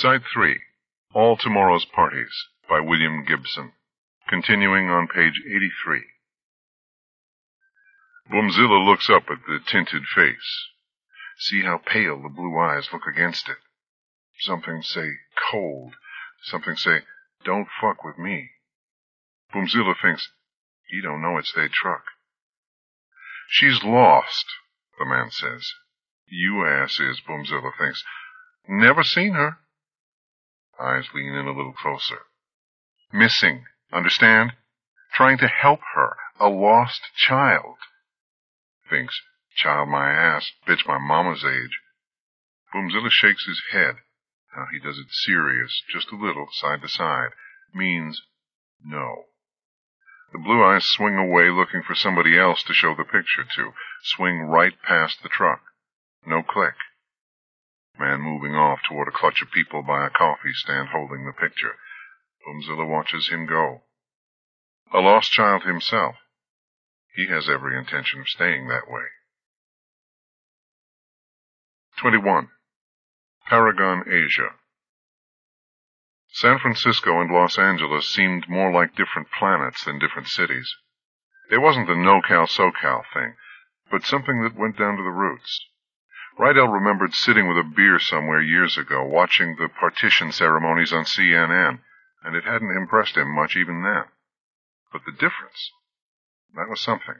Side 3, All Tomorrow's Parties, by William Gibson. Continuing on page 83. Boomzilla looks up at the tinted face. See how pale the blue eyes look against it. Something say, cold. Something say, don't fuck with me. Boomzilla thinks, he don't know it's they truck. She's lost, the man says. You ass is, Boomzilla thinks. Never seen her. Eyes lean in a little closer. Missing, understand? Trying to help her, a lost child. Thinks, child my ass, bitch my mama's age. Boomzilla shakes his head. Now he does it serious, just a little, side to side. Means no. The blue eyes swing away looking for somebody else to show the picture to. Swing right past the truck. No click. Man moving off toward a clutch of people by a coffee stand holding the picture. Boomzilla watches him go. A lost child himself. He has every intention of staying that way. 21. Paragon, Asia. San Francisco and Los Angeles seemed more like different planets than different cities. It wasn't the no-cal-so-cal thing, but something that went down to the roots. Rydell remembered sitting with a beer somewhere years ago, watching the partition ceremonies on CNN, and it hadn't impressed him much even then. But the difference, that was something.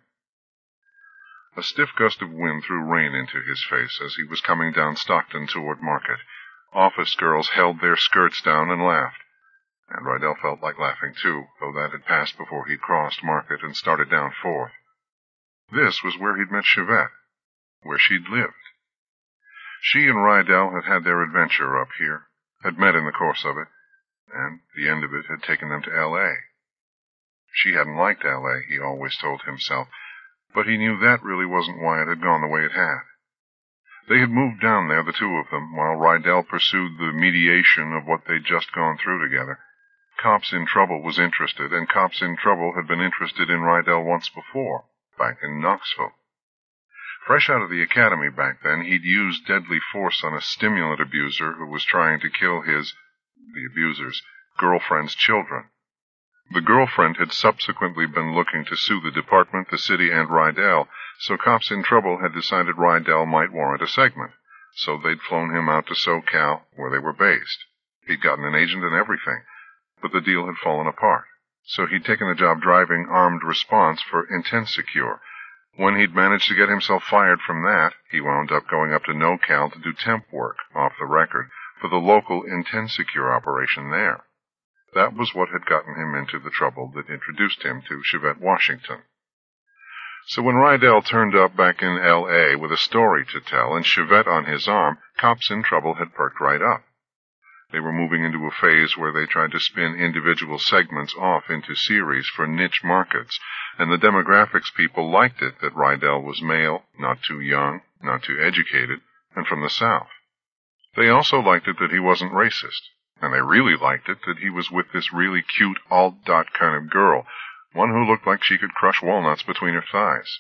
A stiff gust of wind threw rain into his face as he was coming down Stockton toward Market. Office girls held their skirts down and laughed. And Rydell felt like laughing too, though that had passed before he crossed Market and started down 4th. This was where he'd met Chevette, where she'd lived. She and Rydell had had their adventure up here, had met in the course of it, and the end of it had taken them to L.A. She hadn't liked L.A., he always told himself, but he knew that really wasn't why it had gone the way it had. They had moved down there, the two of them, while Rydell pursued the mediation of what they'd just gone through together. Cops in Trouble was interested, and Cops in Trouble had been interested in Rydell once before, back in Knoxville. Fresh out of the academy back then, he'd used deadly force on a stimulant abuser who was trying to kill the abuser's, girlfriend's children. The girlfriend had subsequently been looking to sue the department, the city, and Rydell, so Cops in Trouble had decided Rydell might warrant a segment, so they'd flown him out to SoCal, where they were based. He'd gotten an agent and everything, but the deal had fallen apart, so he'd taken a job driving armed response for Intensecure. When he'd managed to get himself fired from that, he wound up going up to NoCal to do temp work, off the record, for the local Intensecure operation there. That was what had gotten him into the trouble that introduced him to Chevette Washington. So when Rydell turned up back in L.A. with a story to tell and Chevette on his arm, Cops in Trouble had perked right up. They were moving into a phase where they tried to spin individual segments off into series for niche markets, and the demographics people liked it that Rydell was male, not too young, not too educated, and from the South. They also liked it that he wasn't racist, and they really liked it that he was with this really cute alt-dot kind of girl, one who looked like she could crush walnuts between her thighs.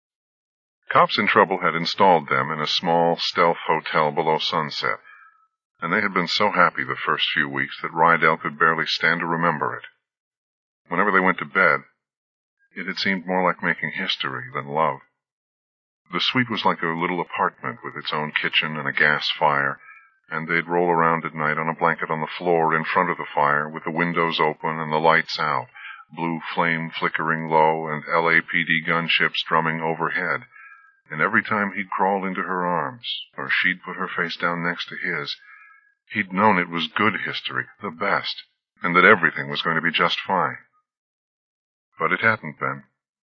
Cops in Trouble had installed them in a small stealth hotel below Sunset, and they had been so happy the first few weeks that Rydell could barely stand to remember it. Whenever they went to bed, it had seemed more like making history than love. The suite was like a little apartment with its own kitchen and a gas fire, and they'd roll around at night on a blanket on the floor in front of the fire with the windows open and the lights out, blue flame flickering low and LAPD gunships drumming overhead. And every time he'd crawl into her arms, or she'd put her face down next to his, he'd known it was good history, the best, and that everything was going to be just fine. But it hadn't been.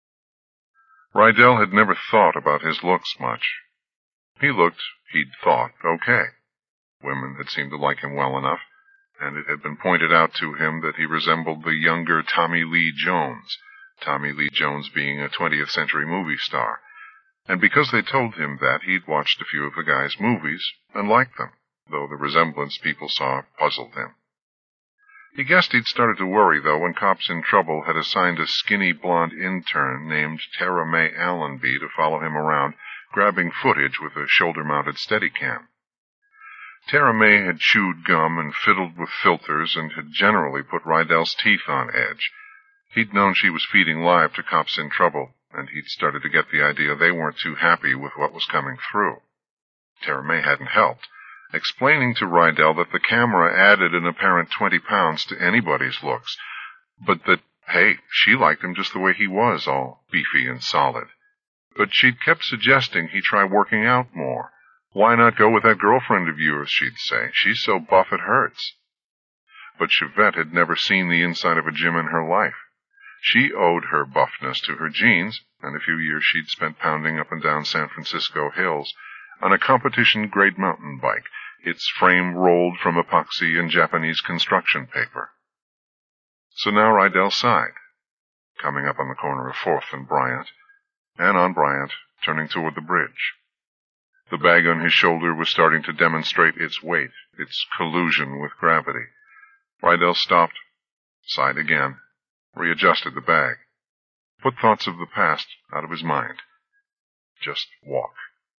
Rydell had never thought about his looks much. He looked, he'd thought, okay. Women had seemed to like him well enough, and it had been pointed out to him that he resembled the younger Tommy Lee Jones, Tommy Lee Jones being a 20th century movie star. And because they told him that, he'd watched a few of the guy's movies and liked them, though the resemblance people saw puzzled him. He guessed he'd started to worry, though, when Cops in Trouble had assigned a skinny blonde intern named Tara Mae Allenby to follow him around, grabbing footage with a shoulder-mounted Steadicam. Tara May had chewed gum and fiddled with filters and had generally put Rydell's teeth on edge. He'd known she was feeding live to cops in trouble, and he'd started to get the idea they weren't too happy with what was coming through. Tara May hadn't helped, explaining to Rydell that the camera added an apparent 20 pounds to anybody's looks, but that, hey, she liked him just the way he was, all beefy and solid. But she'd kept suggesting he try working out more. Why not go with that girlfriend of yours, she'd say. She's so buff it hurts. But Chevette had never seen the inside of a gym in her life. She owed her buffness to her genes, and a few years she'd spent pounding up and down San Francisco hills on a competition-grade mountain bike, its frame rolled from epoxy and Japanese construction paper. So now Rydell sighed, coming up on the corner of 4th and Bryant, and on Bryant, turning toward the bridge. The bag on his shoulder was starting to demonstrate its weight, its collusion with gravity. Rydell stopped, sighed again, readjusted the bag, put thoughts of the past out of his mind. Just walk.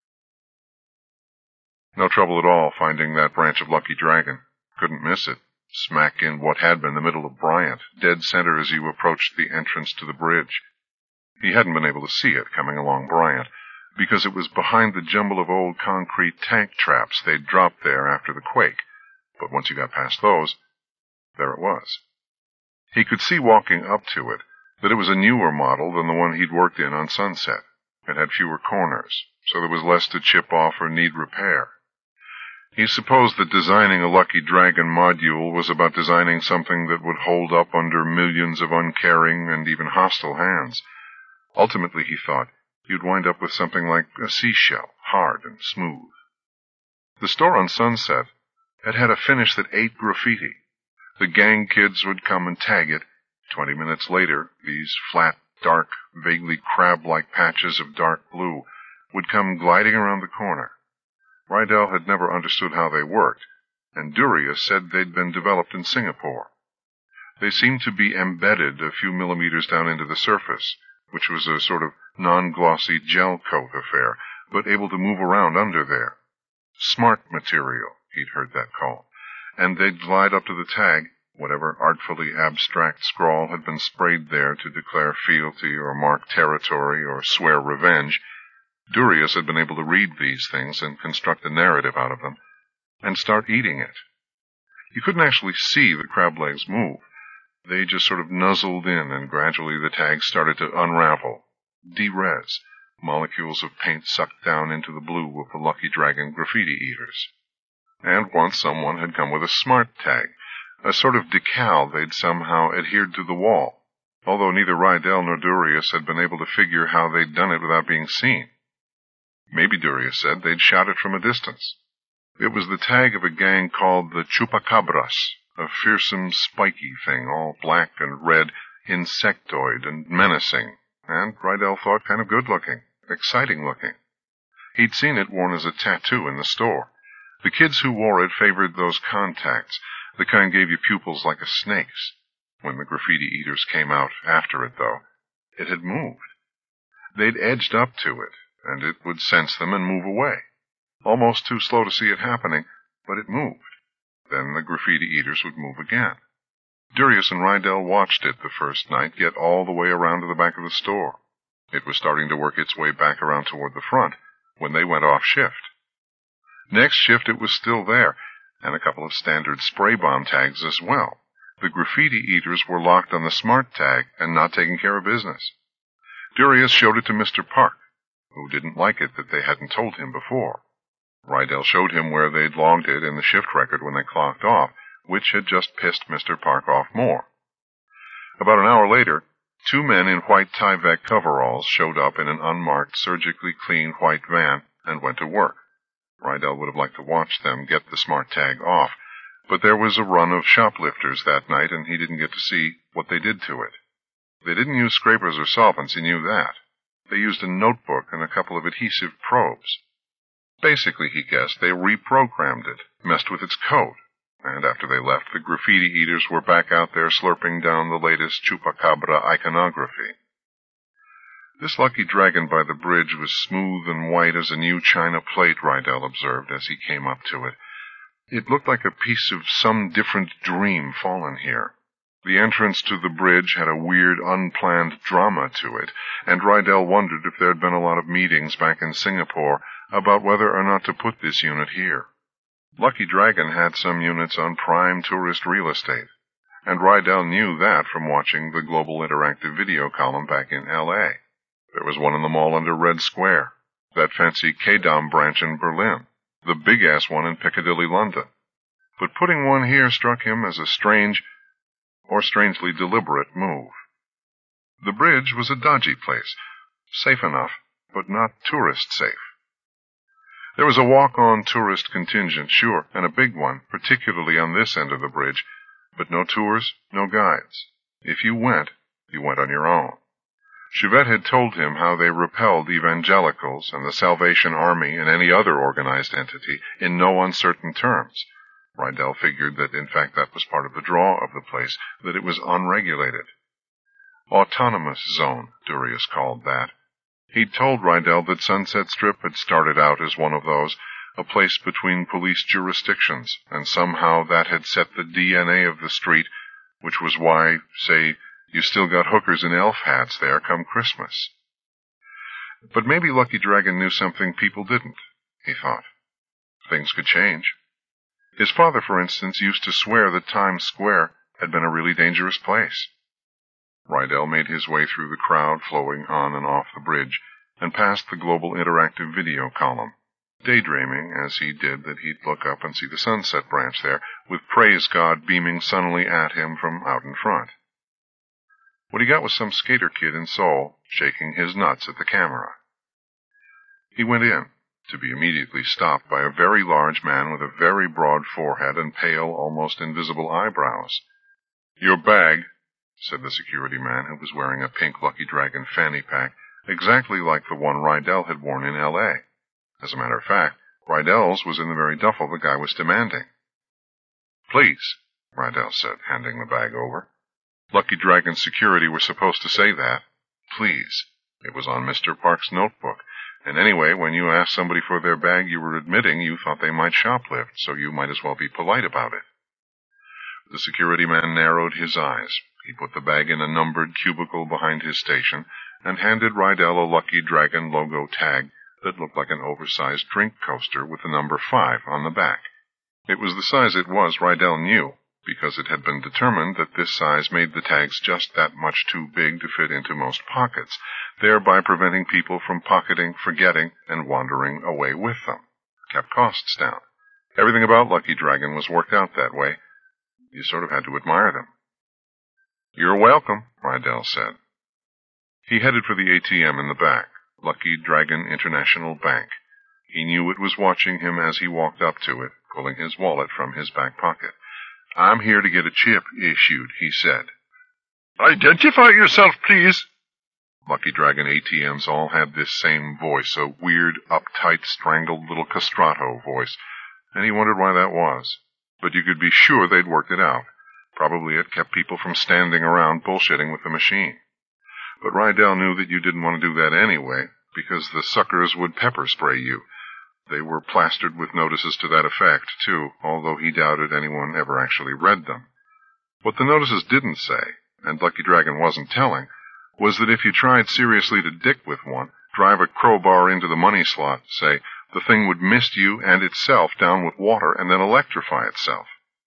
No trouble at all finding that branch of Lucky Dragon. Couldn't miss it. Smack in what had been the middle of Bryant, dead center as you approached the entrance to the bridge. He hadn't been able to see it coming along Bryant, because it was behind the jumble of old concrete tank traps they'd dropped there after the quake. But once you got past those, there it was. He could see walking up to it that it was a newer model than the one he'd worked in on Sunset. It had fewer corners, so there was less to chip off or need repair. He supposed that designing a Lucky Dragon module was about designing something that would hold up under millions of uncaring and even hostile hands. Ultimately, he thought, you'd wind up with something like a seashell, hard and smooth. The store on Sunset had a finish that ate graffiti. The gang kids would come and tag it. 20 minutes later, these flat, dark, vaguely crab-like patches of dark blue would come gliding around the corner. Rydell had never understood how they worked, and Duria said they'd been developed in Singapore. They seemed to be embedded a few millimeters down into the surface, which was a sort of non-glossy gel coat affair, but able to move around under there. Smart material, he'd heard that called, and they'd glide up to the tag, whatever artfully abstract scrawl had been sprayed there to declare fealty or mark territory or swear revenge. Durius had been able to read these things and construct a narrative out of them, and start eating it. You couldn't actually see the crab legs move. They just sort of nuzzled in, and gradually the tags started to unravel, de-res, molecules of paint sucked down into the blue of the Lucky Dragon graffiti eaters. And once someone had come with a smart tag, a sort of decal they'd somehow adhered to the wall, although neither Rydell nor Durius had been able to figure how they'd done it without being seen. Maybe, Durius said, they'd shot it from a distance. It was the tag of a gang called the Chupacabras, a fearsome, spiky thing, all black and red, insectoid and menacing, and Rydell thought kind of good-looking, exciting-looking. He'd seen it worn as a tattoo in the store. The kids who wore it favored those contacts, the kind gave you pupils like a snake's. When the graffiti eaters came out after it, though, it had moved. They'd edged up to it, and it would sense them and move away. Almost too slow to see it happening, but it moved. Then the graffiti eaters would move again. Durius and Rydell watched it the first night get all the way around to the back of the store. It was starting to work its way back around toward the front when they went off shift. Next shift it was still there, and a couple of standard spray bomb tags as well. The graffiti eaters were locked on the smart tag and not taking care of business. Durius showed it to Mr. Park, who didn't like it that they hadn't told him before. Rydell showed him where they'd logged it in the shift record when they clocked off, which had just pissed Mr. Park off more. About an hour later, 2 men in white Tyvek coveralls showed up in an unmarked, surgically clean white van and went to work. Rydell would have liked to watch them get the smart tag off, but there was a run of shoplifters that night, and he didn't get to see what they did to it. They didn't use scrapers or solvents, he knew that. They used a notebook and a couple of adhesive probes. Basically, he guessed, they reprogrammed it, messed with its code, and after they left, the graffiti eaters were back out there slurping down the latest Chupacabra iconography. This Lucky Dragon by the bridge was smooth and white as a new china plate, Rydell observed as he came up to it. It looked like a piece of some different dream fallen here. The entrance to the bridge had a weird, unplanned drama to it, and Rydell wondered if there had been a lot of meetings back in Singapore about whether or not to put this unit here. Lucky Dragon had some units on prime tourist real estate, and Rydell knew that from watching the Global Interactive Video column back in L.A. There was one in the mall under Red Square, that fancy K-Dom branch in Berlin, the big-ass one in Piccadilly, London. But putting one here struck him as a strange, or strangely deliberate move. The bridge was a dodgy place, safe enough, but not tourist-safe. There was a walk-on tourist contingent, sure, and a big one, particularly on this end of the bridge, but no tours, no guides. If you went on your own. Chivette had told him how they repelled evangelicals and the Salvation Army and any other organized entity in no uncertain terms. Rydell figured that, in fact, that was part of the draw of the place, that it was unregulated. Autonomous zone, Durius called that. He'd told Rydell that Sunset Strip had started out as one of those, a place between police jurisdictions, and somehow that had set the DNA of the street, which was why, say, you still got hookers in elf hats there come Christmas. But maybe Lucky Dragon knew something people didn't, he thought. Things could change. His father, for instance, used to swear that Times Square had been a really dangerous place. Rydell made his way through the crowd flowing on and off the bridge, and past the Global Interactive Video column, daydreaming, as he did, that he'd look up and see the Sunset branch there, with Praise God beaming sunnily at him from out in front. What he got was some skater kid in Seoul, shaking his nuts at the camera. He went in, to be immediately stopped by a very large man with a very broad forehead and pale, almost invisible eyebrows. "Your bag," said the security man, who was wearing a pink Lucky Dragon fanny pack, exactly like the one Rydell had worn in L.A. As a matter of fact, Rydell's was in the very duffel the guy was demanding. "Please," Rydell said, handing the bag over. Lucky Dragon's security were supposed to say that. Please. It was on Mr. Park's notebook. And anyway, when you asked somebody for their bag, you were admitting you thought they might shoplift, so you might as well be polite about it. The security man narrowed his eyes. He put the bag in a numbered cubicle behind his station and handed Rydell a Lucky Dragon logo tag that looked like an oversized drink coaster with the number 5 on the back. It was the size it was, Rydell knew, because it had been determined that this size made the tags just that much too big to fit into most pockets, thereby preventing people from pocketing, forgetting, and wandering away with them. Kept costs down. Everything about Lucky Dragon was worked out that way. You sort of had to admire them. "You're welcome," Rydell said. He headed for the ATM in the back, Lucky Dragon International Bank. He knew it was watching him as he walked up to it, pulling his wallet from his back pocket. "I'm here to get a chip issued," he said. "Identify yourself, please." Lucky Dragon ATMs all had this same voice, a weird, uptight, strangled little castrato voice, and he wondered why that was. But you could be sure they'd worked it out. Probably it kept people from standing around bullshitting with the machine. But Rydell knew that you didn't want to do that anyway, because the suckers would pepper spray you. They were plastered with notices to that effect, too, although he doubted anyone ever actually read them. What the notices didn't say, and Lucky Dragon wasn't telling, was that if you tried seriously to dick with one, drive a crowbar into the money slot, say, the thing would mist you and itself down with water and then electrify itself.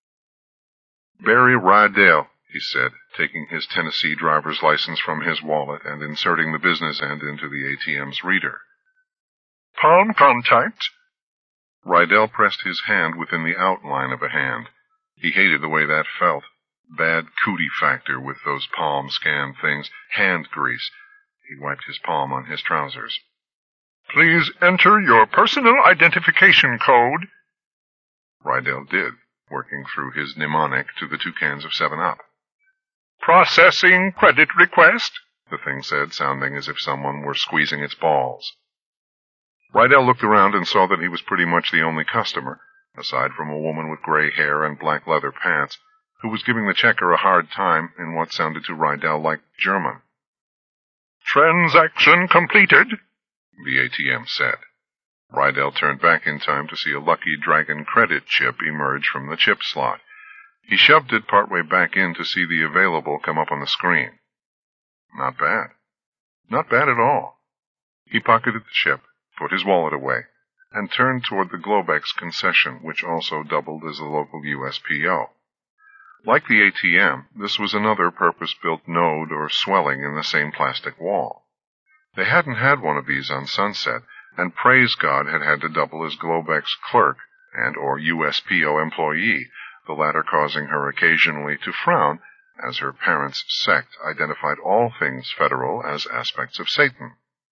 "Barry Rydell," he said, taking his Tennessee driver's license from his wallet and inserting the business end into the ATM's reader. "Palm contact?" Rydell pressed his hand within the outline of a hand. He hated the way that felt. Bad cootie factor with those palm scan things. Hand grease. He wiped his palm on his trousers. "Please enter your personal identification code." Rydell did, working through his mnemonic to the 2 cans of 7-Up. "Processing credit request," the thing said, sounding as if someone were squeezing its balls. Rydell looked around and saw that he was pretty much the only customer, aside from a woman with gray hair and black leather pants, who was giving the checker a hard time in what sounded to Rydell like German. "Transaction completed," the ATM said. Rydell turned back in time to see a Lucky Dragon credit chip emerge from the chip slot. He shoved it partway back in to see the available come up on the screen. Not bad. Not bad at all. He pocketed the chip, put his wallet away, and turned toward the Globex concession, which also doubled as a local USPO. Like the ATM, this was another purpose-built node or swelling in the same plastic wall. They hadn't had one of these on Sunset, and Praise God had to double as Globex clerk and or USPO employee, the latter causing her occasionally to frown, as her parents' sect identified all things federal as aspects of Satan.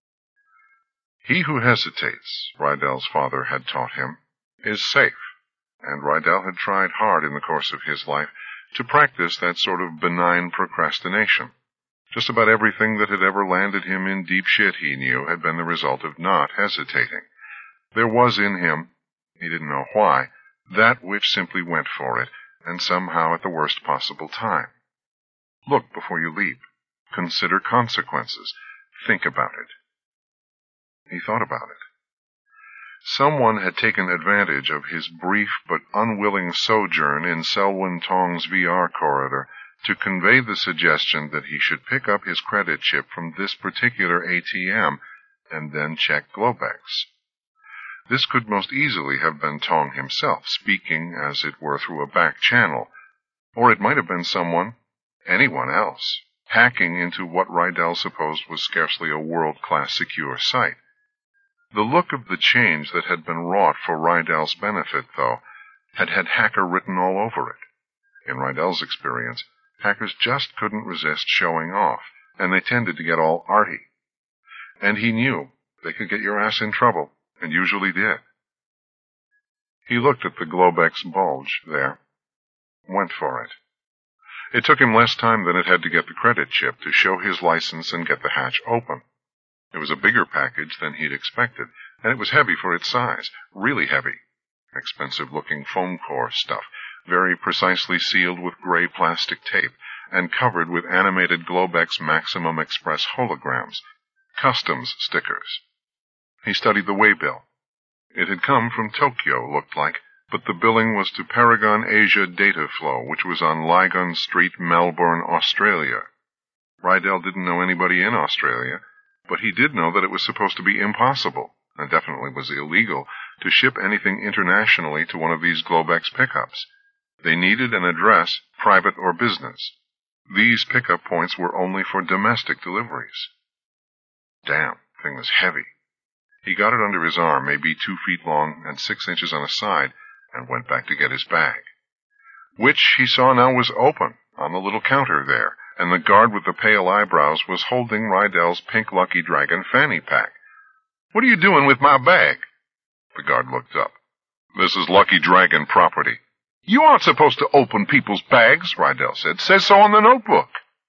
He who hesitates, Rydell's father had taught him, is safe, and Rydell had tried hard in the course of his life to practice that sort of benign procrastination. Just about everything that had ever landed him in deep shit, he knew, had been the result of not hesitating. There was in him, he didn't know why, that which simply went for it, and somehow at the worst possible time. Look before you leap. Consider consequences. Think about it. He thought about it. Someone had taken advantage of his brief but unwilling sojourn in Selwyn Tong's VR corridor to convey the suggestion that he should pick up his credit chip from this particular ATM and then check Globex. This could most easily have been Tong himself, speaking, as it were, through a back channel, or it might have been anyone else, hacking into what Rydell supposed was scarcely a world-class secure site. The look of the change that had been wrought for Rydell's benefit, though, had hacker written all over it. In Rydell's experience, hackers just couldn't resist showing off, and they tended to get all arty. And he knew they could get your ass in trouble, and usually did. He looked at the Globex bulge there, went for it. It took him less time than it had to get the credit chip to show his license and get the hatch open. It was a bigger package than he'd expected, and it was heavy for its size, really heavy. Expensive-looking foam core stuff, very precisely sealed with gray plastic tape, and covered with animated Globex Maximum Express holograms, customs stickers. He studied the waybill. It had come from Tokyo, looked like, but the billing was to Paragon Asia Data Flow, which was on Lygon Street, Melbourne, Australia. Rydell didn't know anybody in Australia, but he did know that it was supposed to be impossible, and definitely was illegal, to ship anything internationally to one of these Globex pickups. They needed an address, private or business. These pickup points were only for domestic deliveries. Damn, the thing was heavy. He got it under his arm, maybe 2 feet long and 6 inches on a side, and went back to get his bag, which he saw now was open on the little counter there, and the guard with the pale eyebrows was holding Rydell's pink Lucky Dragon fanny pack. "What are you doing with my bag?" The guard looked up. "This is Lucky Dragon property." "You aren't supposed to open people's bags," Rydell said. "Says so on the notebook."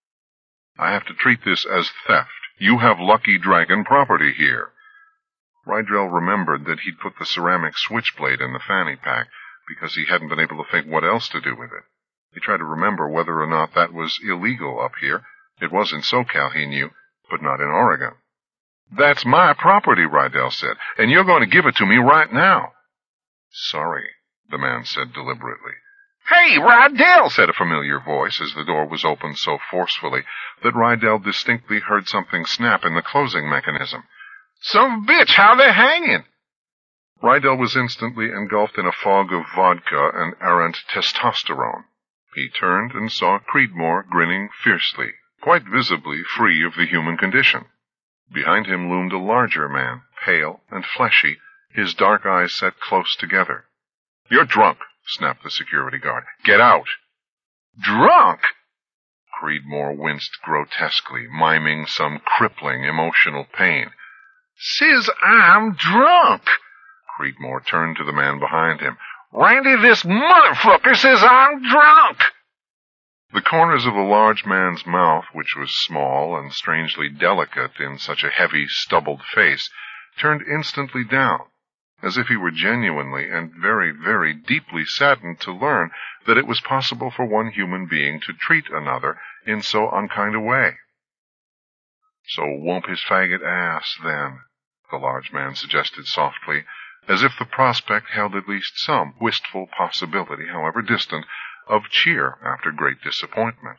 "I have to treat this as theft. You have Lucky Dragon property here." Rydell remembered that he'd put the ceramic switchblade in the fanny pack because he hadn't been able to think what else to do with it. He tried to remember whether or not that was illegal up here. It was in SoCal, he knew, but not in Oregon. "That's my property," Rydell said, "and you're going to give it to me right now." "Sorry," the man said deliberately. "Hey, Rydell," said a familiar voice as the door was opened so forcefully that Rydell distinctly heard something snap in the closing mechanism. "Son of a bitch, how they hanging?" Rydell was instantly engulfed in a fog of vodka and errant testosterone. He turned and saw Creedmoor grinning fiercely, quite visibly free of the human condition. Behind him loomed a larger man, pale and fleshy, his dark eyes set close together. "You're drunk," snapped the security guard. "Get out." "Drunk?" Creedmoor winced grotesquely, miming some crippling emotional pain. "Says I'm drunk." Creedmoor turned to the man behind him. "Randy, this motherfucker says I'm drunk." The corners of the large man's mouth, which was small and strangely delicate in such a heavy, stubbled face, turned instantly down, as if he were genuinely and very, very deeply saddened to learn that it was possible for one human being to treat another in so unkind a way. "So whoop his faggot ass, then," the large man suggested softly, as if the prospect held at least some wistful possibility, however distant, of cheer after great disappointment.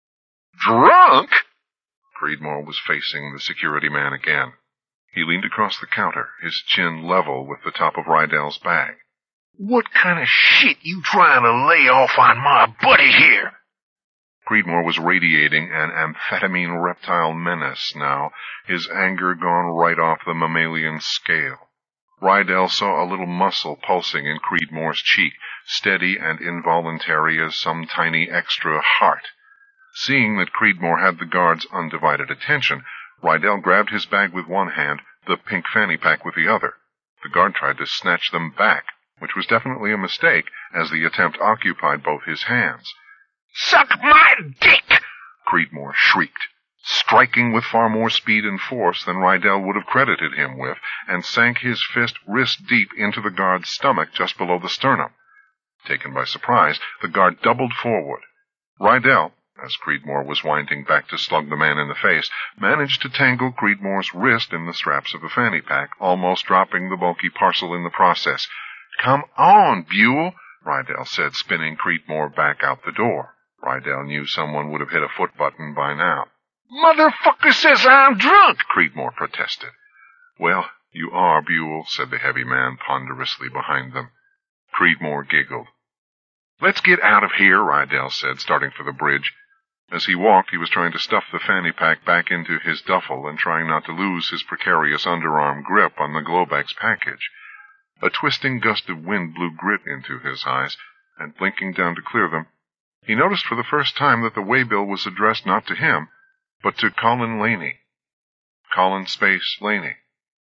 Drunk? Creedmoor was facing the security man again. He leaned across the counter, his chin level with the top of Rydell's bag. What kind of shit you trying to lay off on my buddy here? Creedmoor was radiating an amphetamine reptile menace now, his anger gone right off the mammalian scale. Rydell saw a little muscle pulsing in Creedmoor's cheek, steady and involuntary as some tiny extra heart. Seeing that Creedmoor had the guard's undivided attention, Rydell grabbed his bag with one hand, the pink fanny pack with the other. The guard tried to snatch them back, which was definitely a mistake, as the attempt occupied both his hands. Suck my dick! Creedmoor shrieked, striking with far more speed and force than Rydell would have credited him with, and sank his fist wrist-deep into the guard's stomach just below the sternum. Taken by surprise, the guard doubled forward. Rydell, as Creedmoor was winding back to slug the man in the face, managed to tangle Creedmoor's wrist in the straps of the fanny pack, almost dropping the bulky parcel in the process. "Come on, Buell," Rydell said, spinning Creedmoor back out the door. Rydell knew someone would have hit a foot button by now. Motherfucker says I'm drunk, Creedmoor protested. "Well, you are, Buell," said the heavy man ponderously behind them. Creedmoor giggled. "Let's get out of here," Rydell said, starting for the bridge. As he walked, he was trying to stuff the fanny pack back into his duffel and trying not to lose his precarious underarm grip on the Globex package. A twisting gust of wind blew grit into his eyes, and blinking down to clear them, he noticed for the first time that the waybill was addressed not to him, but to Colin Laney. Colin Space Laney.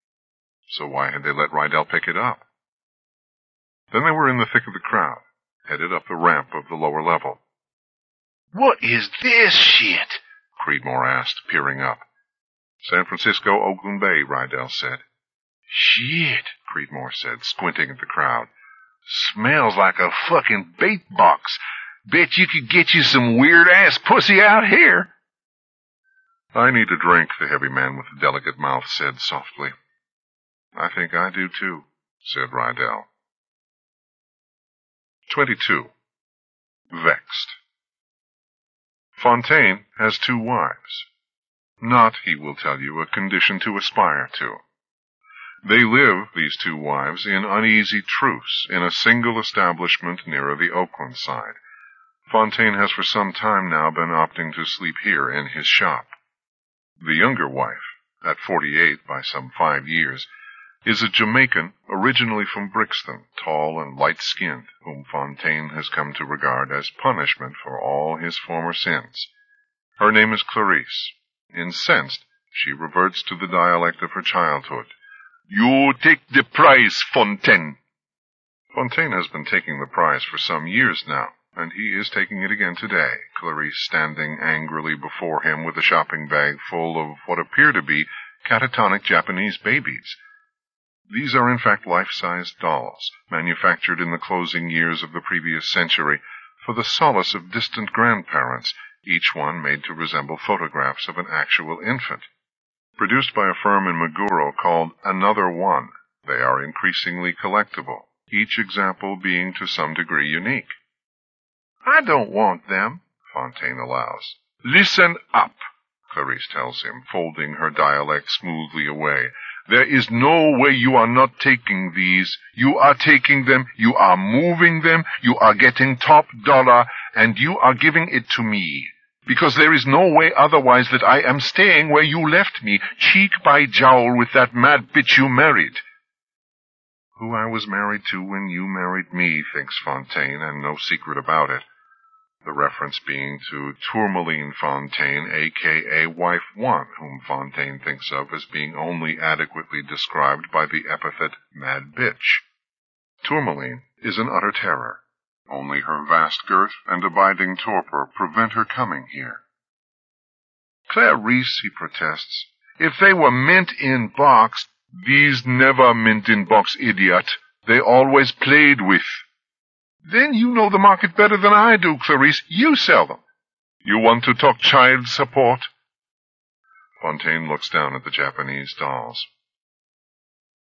So why had they let Rydell pick it up? Then they were in the thick of the crowd, headed up the ramp of the lower level. What is this shit? Creedmoor asked, peering up. San Francisco Oakland Bay, Rydell said. Shit, Creedmoor said, squinting at the crowd. Smells like a fucking bait box. Bet you could get you some weird-ass pussy out here. I need a drink, the heavy man with the delicate mouth said softly. I think I do too, said Rydell. 22. Vexed. Fontaine has 2 wives. Not, he will tell you, a condition to aspire to. They live, these 2 wives, in uneasy truce in a single establishment nearer the Oakland side. Fontaine has for some time now been opting to sleep here in his shop. The younger wife, at 48 by some 5 years, is a Jamaican originally from Brixton, tall and light-skinned, whom Fontaine has come to regard as punishment for all his former sins. Her name is Clarice. Incensed, she reverts to the dialect of her childhood. You take the prize, Fontaine. Fontaine has been taking the prize for some years now, and he is taking it again today, Clarice standing angrily before him with a shopping bag full of what appear to be catatonic Japanese babies. These are in fact life-sized dolls, manufactured in the closing years of the previous century for the solace of distant grandparents, each one made to resemble photographs of an actual infant. Produced by a firm in Meguro called Another One, they are increasingly collectible, each example being to some degree unique. I don't want them, Fontaine allows. Listen up, Clarice tells him, folding her dialect smoothly away. There is no way you are not taking these. You are taking them, you are moving them, you are getting top dollar, and you are giving it to me. Because there is no way otherwise that I am staying where you left me, cheek by jowl with that mad bitch you married. Who I was married to when you married me, thinks Fontaine, and no secret about it. The reference being to Tourmaline Fontaine, a.k.a. Wife 1, whom Fontaine thinks of as being only adequately described by the epithet mad bitch. Tourmaline is an utter terror. Only her vast girth and abiding torpor prevent her coming here. Clarice, he protests, if they were mint in box, these never mint in box, idiot. They always played with. Then you know the market better than I do, Clarice. You sell them. You want to talk child support? Fontaine looks down at the Japanese dolls.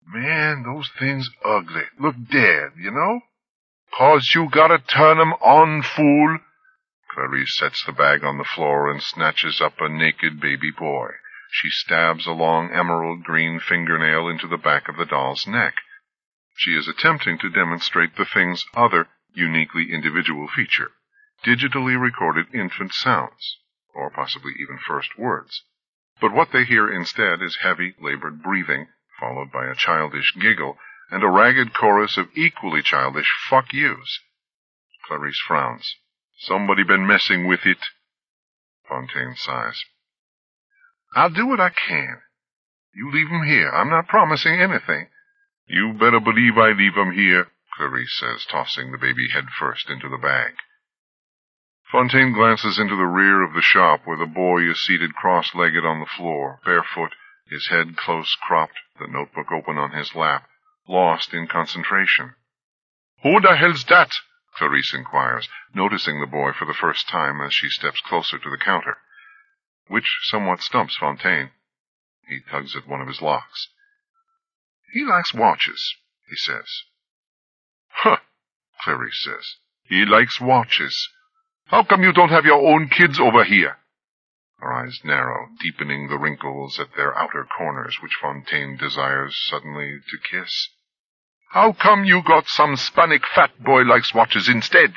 Man, those things ugly. Look dead, you know? 'Cause you gotta turn 'em on, fool. Clarice sets the bag on the floor and snatches up a naked baby boy. She stabs a long emerald-green fingernail into the back of the doll's neck. She is attempting to demonstrate the thing's other uniquely individual feature, digitally recorded infant sounds, or possibly even first words. But what they hear instead is heavy, labored breathing, followed by a childish giggle, and a ragged chorus of equally childish fuck yous. Clarice frowns. Somebody been messing with it? Fontaine sighs. I'll do what I can. You leave 'em here. I'm not promising anything. You better believe I leave 'em here, Clarice says, tossing the baby head first into the bag. Fontaine glances into the rear of the shop where the boy is seated cross-legged on the floor, barefoot, his head close-cropped, the notebook open on his lap, lost in concentration. Who the hell's that? Clarice inquires, noticing the boy for the first time as she steps closer to the counter, which somewhat stumps Fontaine. He tugs at one of his locks. He likes watches, he says. Huh, Clarice says. He likes watches. How come you don't have your own kids over here? Her eyes narrow, deepening the wrinkles at their outer corners, which Fontaine desires suddenly to kiss. How come you got some Hispanic fat boy likes watches instead?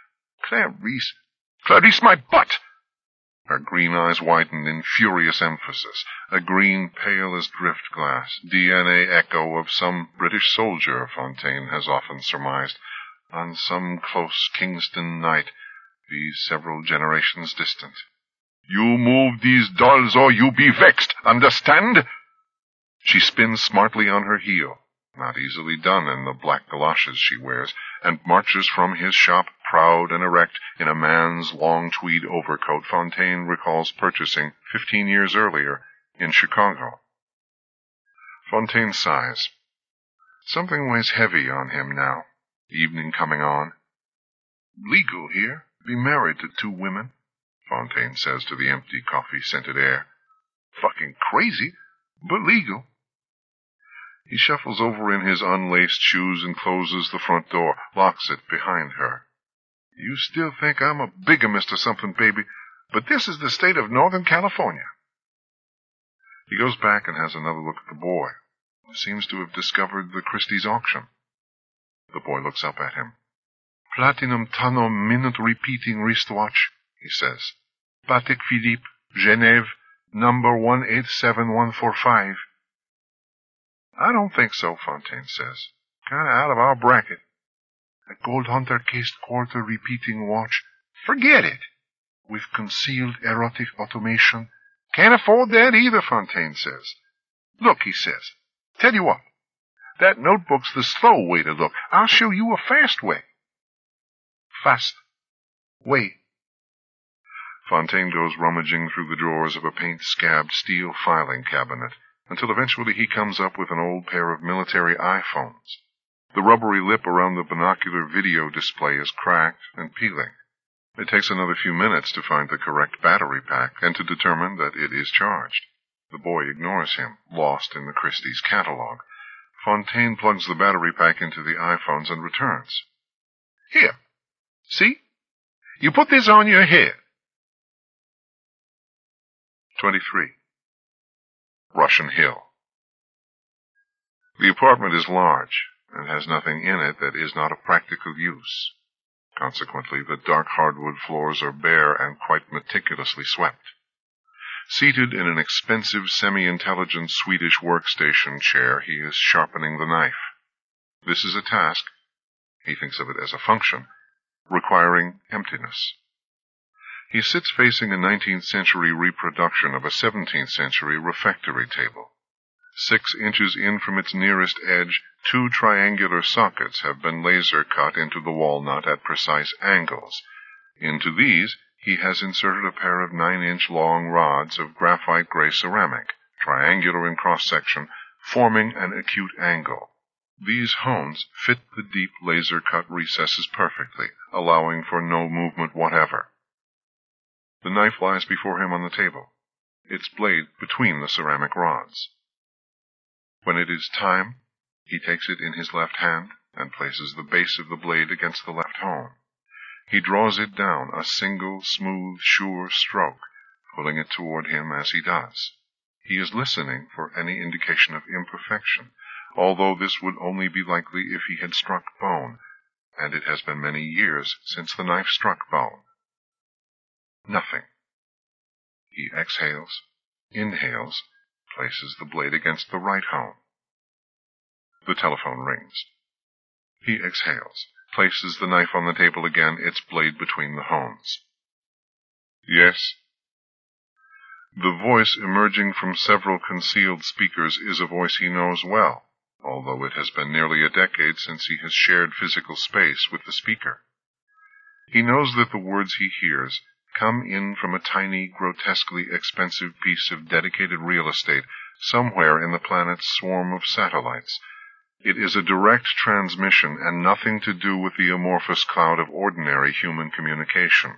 Clarice, my butt! Her green eyes widen in furious emphasis, a green pale as drift glass, DNA echo of some British soldier, Fontaine has often surmised, on some close Kingston night, these several generations distant. You move these dolls or you be vexed, understand? She spins smartly on her heel, not easily done in the black galoshes she wears, and marches from his shop proud and erect in a man's long tweed overcoat Fontaine recalls purchasing 15 years earlier in Chicago. Fontaine sighs. Something weighs heavy on him now, evening coming on. Legal here, be married to 2 women, Fontaine says to the empty coffee-scented air. Fucking crazy, but legal. He shuffles over in his unlaced shoes and closes the front door, locks it behind her. You still think I'm a bigamist or something, baby, but this is the state of Northern California. He goes back and has another look at the boy, who seems to have discovered the Christie's auction. The boy looks up at him. Platinum Tunnel minute-repeating wristwatch, he says. Patek Philippe, Genève, number 187145. I don't think so, Fontaine says. Kinda out of our bracket. A Gold Hunter cased quarter repeating watch. Forget it. With concealed erotic automation. Can't afford that either, Fontaine says. Look, he says. Tell you what. That notebook's the slow way to look. I'll show you a fast way. Fast way. Fontaine goes rummaging through the drawers of a paint-scabbed steel filing cabinet, until eventually he comes up with an old pair of military iPhones. The rubbery lip around the binocular video display is cracked and peeling. It takes another few minutes to find the correct battery pack and to determine that it is charged. The boy ignores him, lost in the Christie's catalog. Fontaine plugs the battery pack into the iPhones and returns. Here. See? You put this on your head. 23. Russian Hill. The apartment is large, and has nothing in it that is not of practical use. Consequently, the dark hardwood floors are bare and quite meticulously swept. Seated in an expensive, semi-intelligent Swedish workstation chair, he is sharpening the knife. This is a task, he thinks of it as a function, requiring emptiness. He sits facing a 19th century reproduction of a 17th century refectory table. 6 inches in from its nearest edge, 2 triangular sockets have been laser cut into the walnut at precise angles. Into these, he has inserted a pair of 9-inch long rods of graphite gray ceramic, triangular in cross-section, forming an acute angle. These hones fit the deep laser-cut recesses perfectly, allowing for no movement whatever. The knife lies before him on the table, its blade between the ceramic rods. When it is time, He takes it in his left hand and places the base of the blade against the left hone. He draws it down, a single, smooth, sure stroke, pulling it toward him as he does. He is listening for any indication of imperfection, although this would only be likely if he had struck bone, and it has been many years since the knife struck bone. Nothing. He exhales, inhales, places the blade against the right hone. The telephone rings. He exhales, places the knife on the table again, its blade between the hones. Yes? The voice emerging from several concealed speakers is a voice he knows well, although it has been nearly a decade since he has shared physical space with the speaker. He knows that the words he hears come in from a tiny, grotesquely expensive piece of dedicated real estate somewhere in the planet's swarm of satellites. It is a direct transmission and nothing to do with the amorphous cloud of ordinary human communication.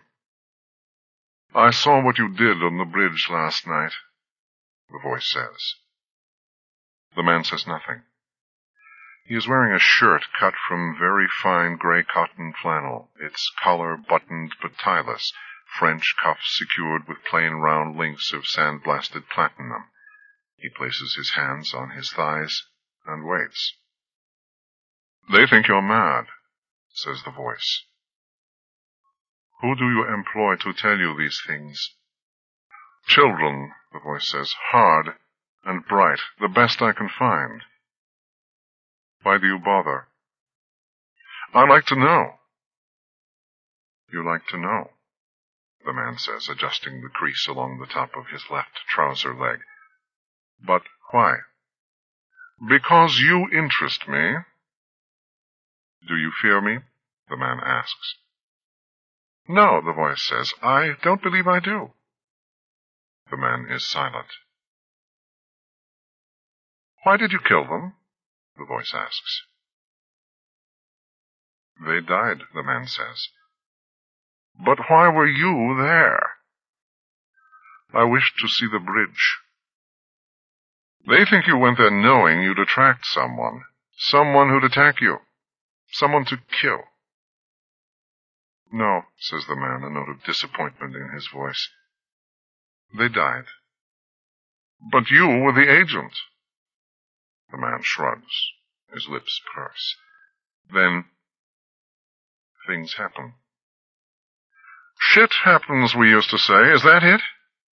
I saw what you did on the bridge last night, the voice says. The man says nothing. He is wearing a shirt cut from very fine gray cotton flannel, its collar buttoned but tieless, French cuffs secured with plain round links of sandblasted platinum. He places his hands on his thighs and waits. They think you're mad, says the voice. Who do you employ to tell you these things? Children, the voice says, hard and bright, the best I can find. Why do you bother? I like to know. You like to know, the man says, adjusting the crease along the top of his left trouser leg. But why? Because you interest me. Do you fear me? The man asks. No, the voice says, I don't believe I do. The man is silent. Why did you kill them? The voice asks. They died, the man says. But why were you there? I wished to see the bridge. They think you went there knowing you'd attract someone who'd attack you, someone to kill. No, says the man, a note of disappointment in his voice. They died. But you were the agent. The man shrugs. His lips purse. Then, things happen. Shit happens, we used to say. Is that it?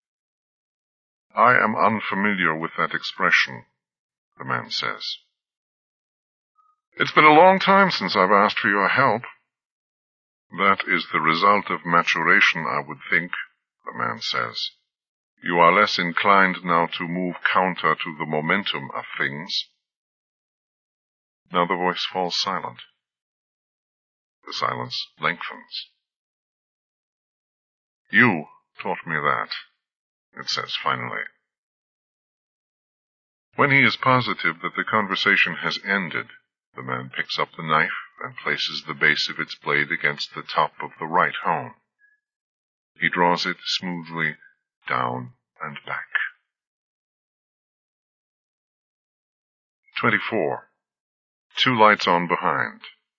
I am unfamiliar with that expression, the man says. It's been a long time since I've asked for your help. That is the result of maturation, I would think, the man says. You are less inclined now to move counter to the momentum of things. Now the voice falls silent. The silence lengthens. You taught me that, it says finally. When he is positive that the conversation has ended, the man picks up the knife and places the base of its blade against the top of the right hone. He draws it smoothly down and back. 24. Two lights on behind.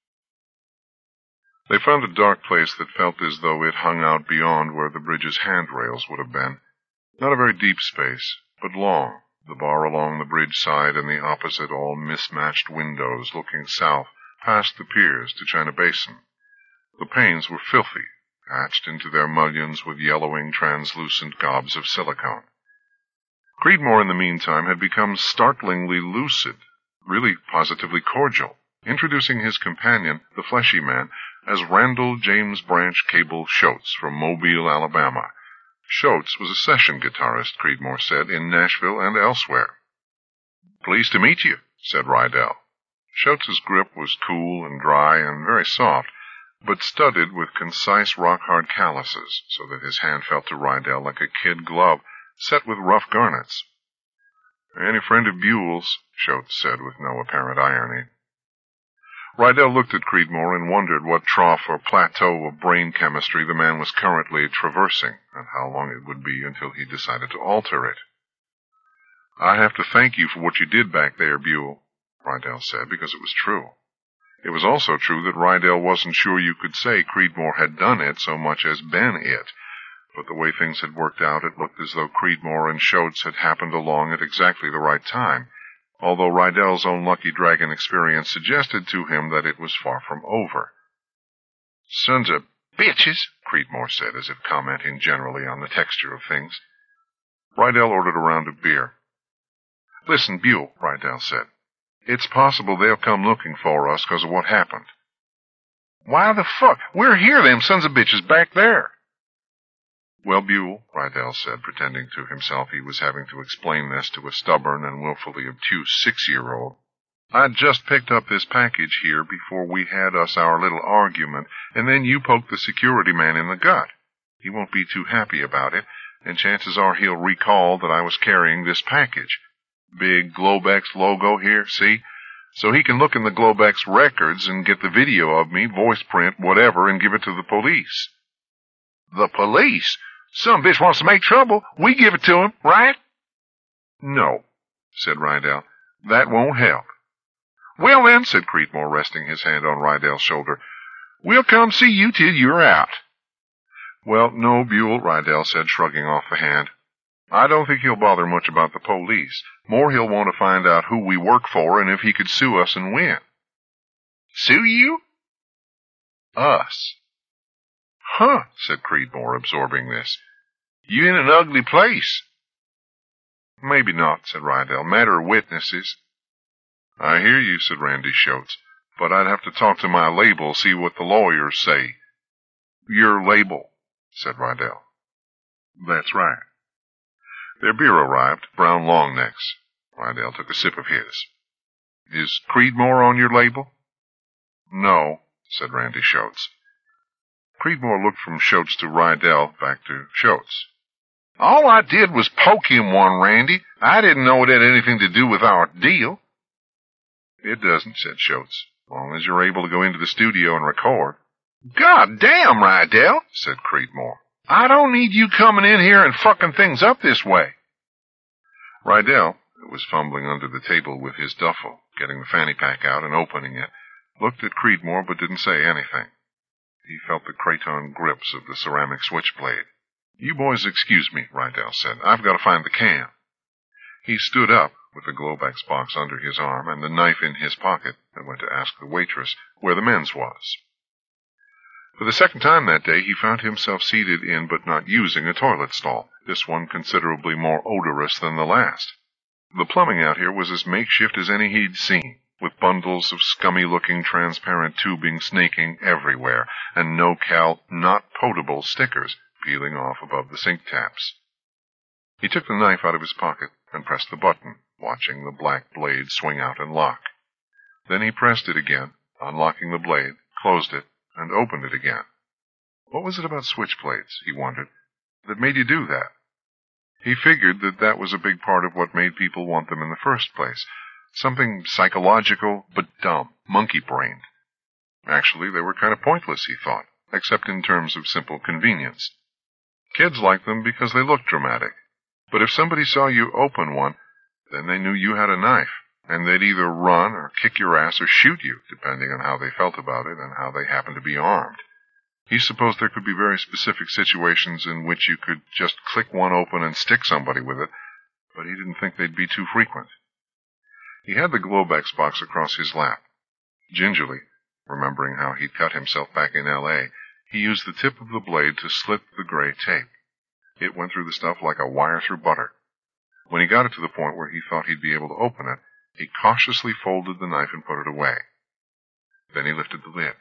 They found a dark place that felt as though it hung out beyond where the bridge's handrails would have been. Not a very deep space, but long, the bar along the bridge side and the opposite all mismatched windows looking south past the piers to China Basin. The panes were filthy, patched into their mullions with yellowing, translucent gobs of silicone. Creedmoor, in the meantime, had become startlingly lucid, really positively cordial, introducing his companion, the fleshy man, as Randall James Branch Cable Shotes from Mobile, Alabama. Shotes was a session guitarist, Creedmoor said, in Nashville and elsewhere. Pleased to meet you, said Rydell. Shotes' grip was cool and dry and very soft, but studded with concise rock-hard calluses, so that his hand felt to Rydell like a kid glove set with rough garnets. Any friend of Buell's, Shotes said with no apparent irony. Rydell looked at Creedmoor and wondered what trough or plateau of brain chemistry the man was currently traversing, and how long it would be until he decided to alter it. I have to thank you for what you did back there, Buell. Rydell said, because it was true. It was also true that Rydell wasn't sure you could say Creedmoor had done it so much as been it, but the way things had worked out, it looked as though Creedmoor and Schultz had happened along at exactly the right time, although Rydell's own Lucky Dragon experience suggested to him that it was far from over. "Sons of bitches," Creedmoor said, as if commenting generally on the texture of things. Rydell ordered a round of beer. "Listen, Buell," Rydell said. "It's possible they'll come looking for us because of what happened." "Why the fuck? We're here, them sons of bitches back there." "Well, Buell," Rydell said, pretending to himself he was having to explain this to a stubborn and willfully obtuse 6-year-old, "I'd just picked up this package here before we had us our little argument, and then you poked the security man in the gut. He won't be too happy about it, and chances are he'll recall that I was carrying this package. Big Globex logo here, see? So he can look in the Globex records and get the video of me, voice print, whatever, and give it to the police." "The police? Some bitch wants to make trouble. We give it to him, right?" "No," said Rydell. "That won't help." "Well then," said Creedmoor, resting his hand on Rydell's shoulder, "we'll come see you till you're out." "Well, no, Buell," Rydell said, shrugging off the hand. "I don't think he'll bother much about the police. More he'll want to find out who we work for and if he could sue us and win." "Sue you?" "Us." "Huh," said Creedmoor, absorbing this. "You in an ugly place." "Maybe not," said Rydell. "Matter of witnesses." "I hear you," said Randy Schultz, "but I'd have to talk to my label, see what the lawyers say." "Your label," said Rydell. "That's right." Their beer arrived, brown long necks. Rydell took a sip of his. "Is Creedmoor on your label?" "No," said Randy Schultz. Creedmoor looked from Schultz to Rydell, back to Schultz. "All I did was poke him one, Randy. I didn't know it had anything to do with our deal." "It doesn't," said Schultz, "as long as you're able to go into the studio and record." "God damn, Rydell," said Creedmoor. "I don't need you coming in here and fucking things up this way." Rydell, who was fumbling under the table with his duffel, getting the fanny pack out and opening it, looked at Creedmoor but didn't say anything. He felt the kraton grips of the ceramic switchblade. "You boys excuse me," Rydell said. "I've got to find the can." He stood up, with the Globex box under his arm and the knife in his pocket, and went to ask the waitress where the men's was. For the second time that day, he found himself seated in but not using a toilet stall, this one considerably more odorous than the last. The plumbing out here was as makeshift as any he'd seen, with bundles of scummy-looking transparent tubing snaking everywhere, and no-cal, not-potable stickers peeling off above the sink taps. He took the knife out of his pocket and pressed the button, watching the black blade swing out and lock. Then he pressed it again, unlocking the blade, closed it, and opened it again. What was it about switchblades, he wondered, that made you do that? He figured that that was a big part of what made people want them in the first place. Something psychological, but dumb, monkey-brained. Actually, they were kind of pointless, he thought, except in terms of simple convenience. Kids liked them because they looked dramatic. But if somebody saw you open one, then they knew you had a knife, and they'd either run or kick your ass or shoot you, depending on how they felt about it and how they happened to be armed. He supposed there could be very specific situations in which you could just click one open and stick somebody with it, but he didn't think they'd be too frequent. He had the Globex box across his lap. Gingerly, remembering how he'd cut himself back in L.A., he used the tip of the blade to slit the gray tape. It went through the stuff like a wire through butter. When he got it to the point where he thought he'd be able to open it, he cautiously folded the knife and put it away. Then he lifted the lid.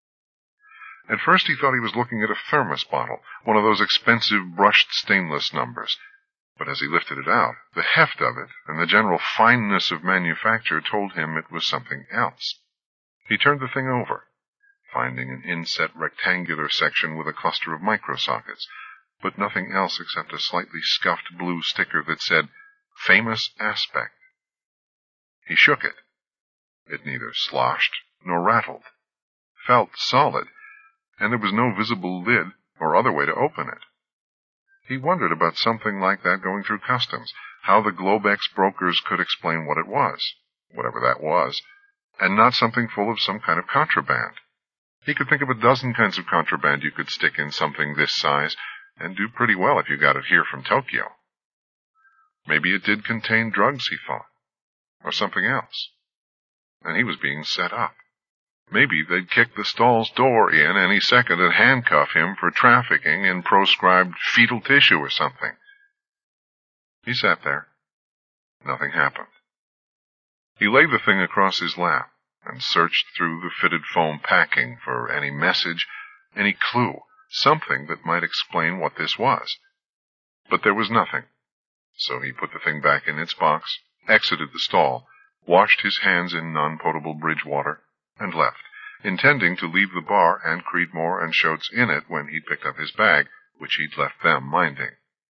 At first he thought he was looking at a thermos bottle, one of those expensive brushed stainless numbers. But as he lifted it out, the heft of it and the general fineness of manufacture told him it was something else. He turned the thing over, finding an inset rectangular section with a cluster of microsockets, but nothing else except a slightly scuffed blue sticker that said, "Famous Aspect." He shook it. It neither sloshed nor rattled. Felt solid, and there was no visible lid or other way to open it. He wondered about something like that going through customs, how the Globex brokers could explain what it was. whatever that was, and not something full of some kind of contraband. He could think of a dozen kinds of contraband you could stick in something this size, and do pretty well if you got it here from Tokyo. Maybe it did contain drugs, he thought, or something else. And he was being set up. Maybe they'd kick the stall's door in any second and handcuff him for trafficking in proscribed fetal tissue or something. He sat there. Nothing happened. He laid the thing across his lap and searched through the fitted foam packing for any message, any clue, something that might explain what this was. But there was nothing. So he put the thing back in its box, exited the stall, washed his hands in non-potable bridge water, and left, intending to leave the bar and Creedmoor and Schultz in it when he picked up his bag, which he'd left them minding.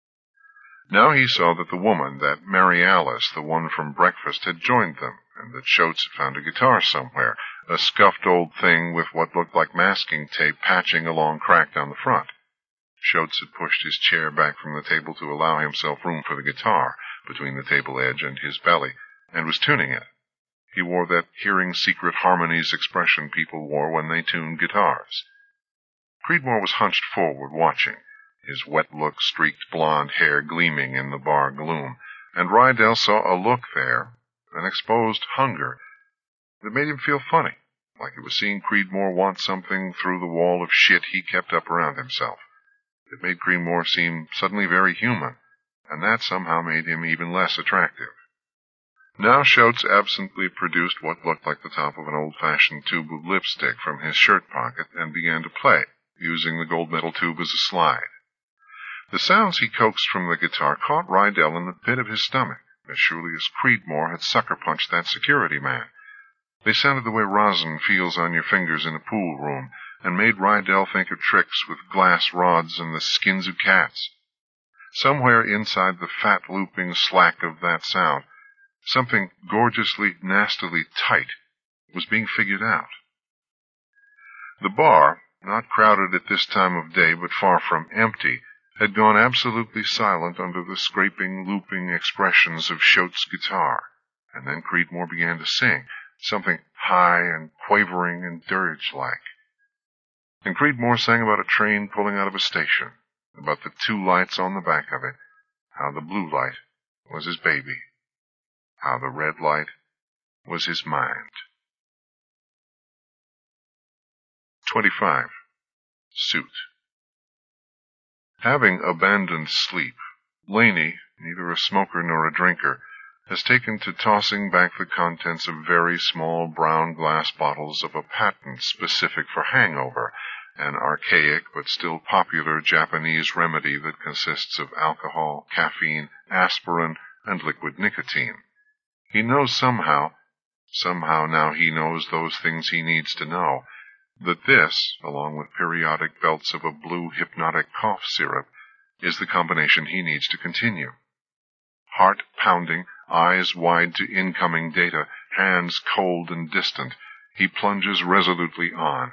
Now he saw that the woman, that Mary Alice, the one from breakfast, had joined them, and that Schultz had found a guitar somewhere, a scuffed old thing with what looked like masking tape patching a long crack down the front. Schultz had pushed his chair back from the table to allow himself room for the guitar, between the table edge and his belly, and was tuning it. He wore that hearing secret harmonies expression people wore when they tuned guitars. Creedmoor was hunched forward, watching, his wet-look-streaked blonde hair gleaming in the bar gloom, and Rydell saw a look there, an exposed hunger, that made him feel funny, like he was seeing Creedmoor want something through the wall of shit he kept up around himself. It made Creedmoor seem suddenly very human, and that somehow made him even less attractive. Now Schultz absently produced what looked like the top of an old-fashioned tube of lipstick from his shirt pocket and began to play, using the gold metal tube as a slide. The sounds he coaxed from the guitar caught Rydell in the pit of his stomach, as surely as Creedmoor had sucker-punched that security man. They sounded the way rosin feels on your fingers in a pool room, and made Rydell think of tricks with glass rods and the skins of cats. Somewhere inside the fat looping slack of that sound, something gorgeously, nastily tight was being figured out. The bar, not crowded at this time of day but far from empty, had gone absolutely silent under the scraping, looping expressions of Schultz's guitar, and then Creedmoor began to sing, something high and quavering and dirge-like. And Creedmoor sang about a train pulling out of a station, about the two lights on the back of it, how the blue light was his baby, how the red light was his mind. 25. Suit. Having abandoned sleep, Laney, neither a smoker nor a drinker, has taken to tossing back the contents of very small brown glass bottles of a patent specific for hangover, an archaic but still popular Japanese remedy that consists of alcohol, caffeine, aspirin, and liquid nicotine. He knows somehow now he knows those things he needs to know, that this, along with periodic belts of a blue hypnotic cough syrup, is the combination he needs to continue. Heart pounding, eyes wide to incoming data, hands cold and distant, he plunges resolutely on.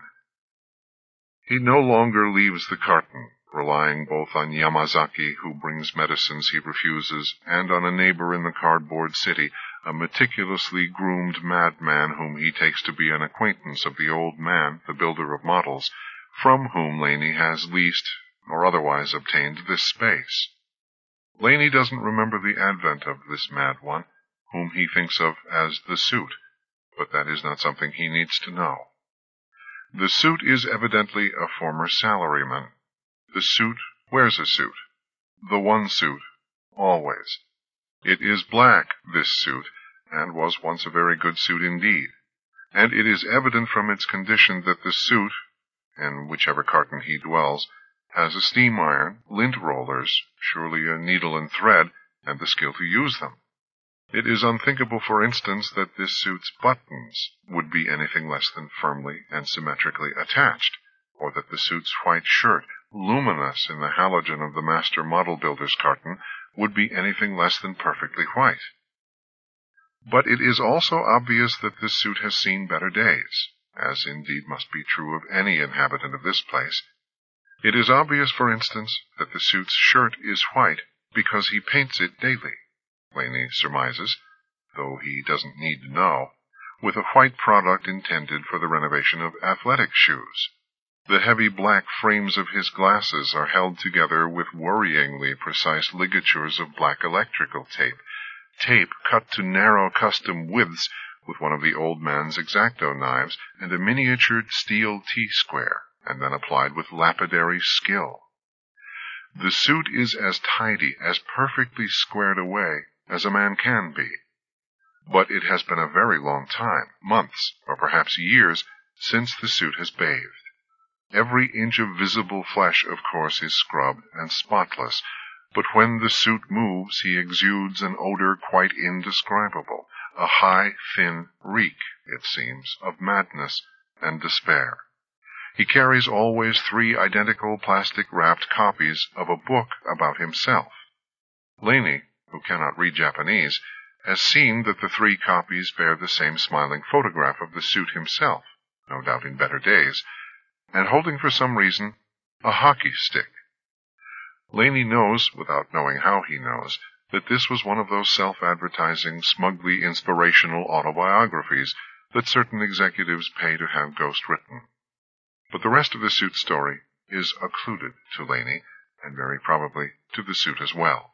He no longer leaves the carton, relying both on Yamazaki, who brings medicines he refuses, and on a neighbor in the cardboard city, a meticulously groomed madman whom he takes to be an acquaintance of the old man, the builder of models, from whom Laney has leased, or otherwise obtained, this space. Laney doesn't remember the advent of this mad one, whom he thinks of as the suit, but that is not something he needs to know. The suit is evidently a former salaryman. The suit wears a suit. The one suit, always. It is black, this suit, and was once a very good suit indeed. And it is evident from its condition that the suit, in whichever carton he dwells, has a steam iron, lint rollers, surely a needle and thread, and the skill to use them. It is unthinkable, for instance, that this suit's buttons would be anything less than firmly and symmetrically attached, or that the suit's white shirt, luminous in the halogen of the master model builder's carton, would be anything less than perfectly white. But it is also obvious that this suit has seen better days, as indeed must be true of any inhabitant of this place. It is obvious, for instance, that the suit's shirt is white because he paints it daily. Laney surmises, though he doesn't need to know, with a white product intended for the renovation of athletic shoes. The heavy black frames of his glasses are held together with worryingly precise ligatures of black electrical tape cut to narrow custom widths with one of the old man's X-Acto knives and a miniatured steel T-square, and then applied with lapidary skill. The suit is as tidy, as perfectly squared away as a man can be. But it has been a very long time, months, or perhaps years, since the suit has bathed. Every inch of visible flesh, of course, is scrubbed and spotless, but when the suit moves, he exudes an odor quite indescribable, a high, thin reek, it seems, of madness and despair. He carries always 3 identical plastic-wrapped copies of a book about himself. Laney, who cannot read Japanese, has seen that the 3 copies bear the same smiling photograph of the suit himself, no doubt in better days, and holding for some reason a hockey stick. Laney knows, without knowing how he knows, that this was one of those self-advertising, smugly inspirational autobiographies that certain executives pay to have ghost-written. But the rest of the suit story is occluded to Laney, and very probably to the suit as well.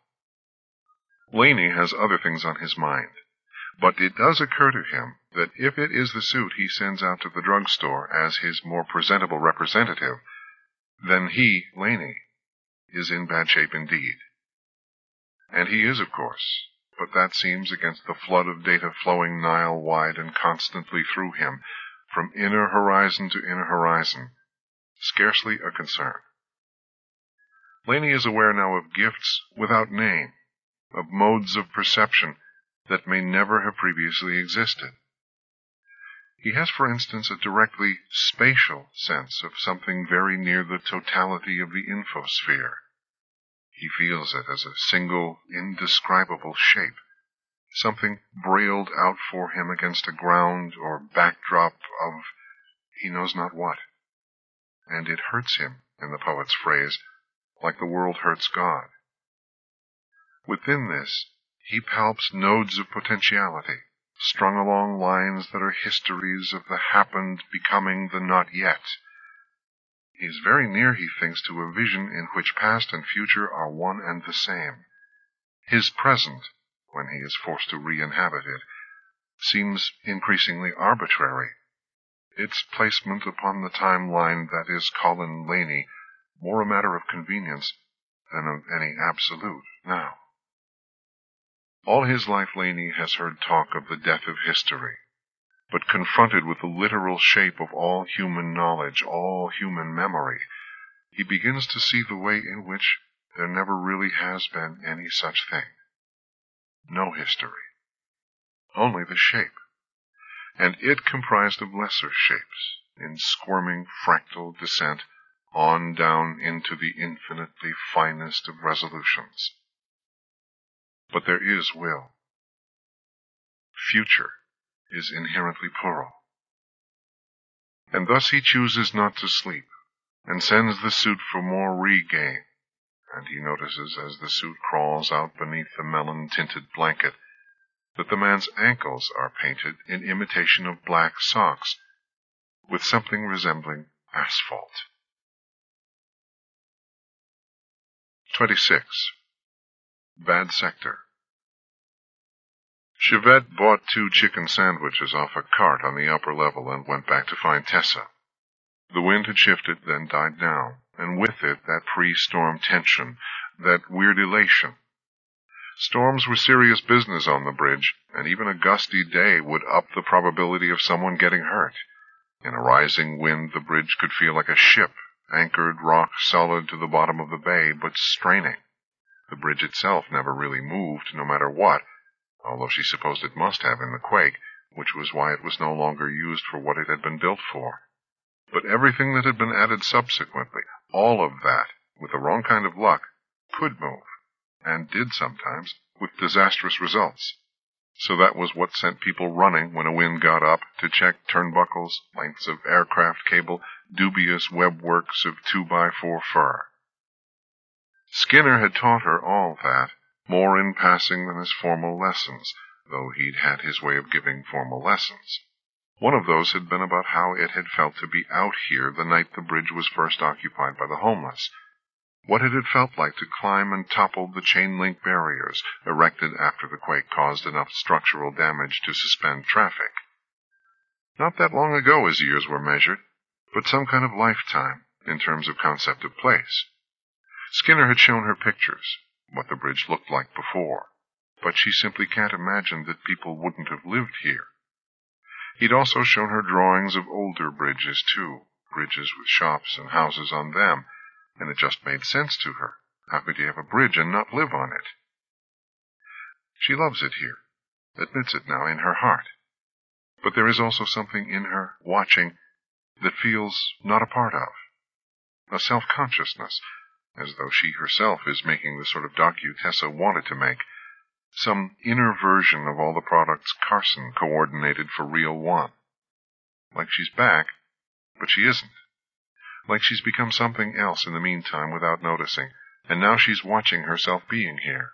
Laney has other things on his mind, but it does occur to him that if it is the suit he sends out to the drugstore as his more presentable representative, then he, Laney, is in bad shape indeed. And he is, of course, but that seems against the flood of data flowing Nile-wide and constantly through him, from inner horizon to inner horizon, scarcely a concern. Laney is aware now of gifts without name, of modes of perception that may never have previously existed. He has, for instance, a directly spatial sense of something very near the totality of the infosphere. He feels it as a single, indescribable shape, something brailled out for him against a ground or backdrop of he knows not what. And it hurts him, in the poet's phrase, like the world hurts God. Within this, he palps nodes of potentiality, strung along lines that are histories of the happened becoming the not yet. He is very near, he thinks, to a vision in which past and future are one and the same. His present, when he is forced to re-inhabit it, seems increasingly arbitrary, its placement upon the timeline that is Colin Laney more a matter of convenience than of any absolute now. All his life Laney has heard talk of the death of history, but confronted with the literal shape of all human knowledge, all human memory, he begins to see the way in which there never really has been any such thing. No history. Only the shape. And it comprised of lesser shapes, in squirming fractal descent on down into the infinitely finest of resolutions. But there is will. Future is inherently plural. And thus he chooses not to sleep, and sends the suit for more regain, and he notices as the suit crawls out beneath the melon-tinted blanket that the man's ankles are painted in imitation of black socks, with something resembling asphalt. 26. Bad Sector. Chevette bought 2 chicken sandwiches off a cart on the upper level and went back to find Tessa. The wind had shifted, then died down, and with it that pre-storm tension, that weird elation. Storms were serious business on the bridge, and even a gusty day would up the probability of someone getting hurt. In a rising wind, the bridge could feel like a ship, anchored rock solid to the bottom of the bay, but straining. The bridge itself never really moved, no matter what, although she supposed it must have in the quake, which was why it was no longer used for what it had been built for. But everything that had been added subsequently, all of that, with the wrong kind of luck, could move, and did sometimes, with disastrous results. So that was what sent people running when a wind got up to check turnbuckles, lengths of aircraft cable, dubious webworks of 2x4 fur. Skinner had taught her all that, more in passing than as formal lessons, though he'd had his way of giving formal lessons. One of those had been about how it had felt to be out here the night the bridge was first occupied by the homeless. What had it felt like to climb and topple the chain-link barriers erected after the quake caused enough structural damage to suspend traffic? Not that long ago as years were measured, but some kind of lifetime in terms of concept of place. Skinner had shown her pictures, what the bridge looked like before, but she simply can't imagine that people wouldn't have lived here. He'd also shown her drawings of older bridges, too, bridges with shops and houses on them, and it just made sense to her. How could you have a bridge and not live on it? She loves it here, admits it now in her heart. But there is also something in her watching that feels not a part of. A self-consciousness, as though she herself is making the sort of docu Tessa wanted to make. Some inner version of all the products Carson coordinated for Reel 1. Like she's back, but she isn't. Like she's become something else in the meantime without noticing, and now she's watching herself being here.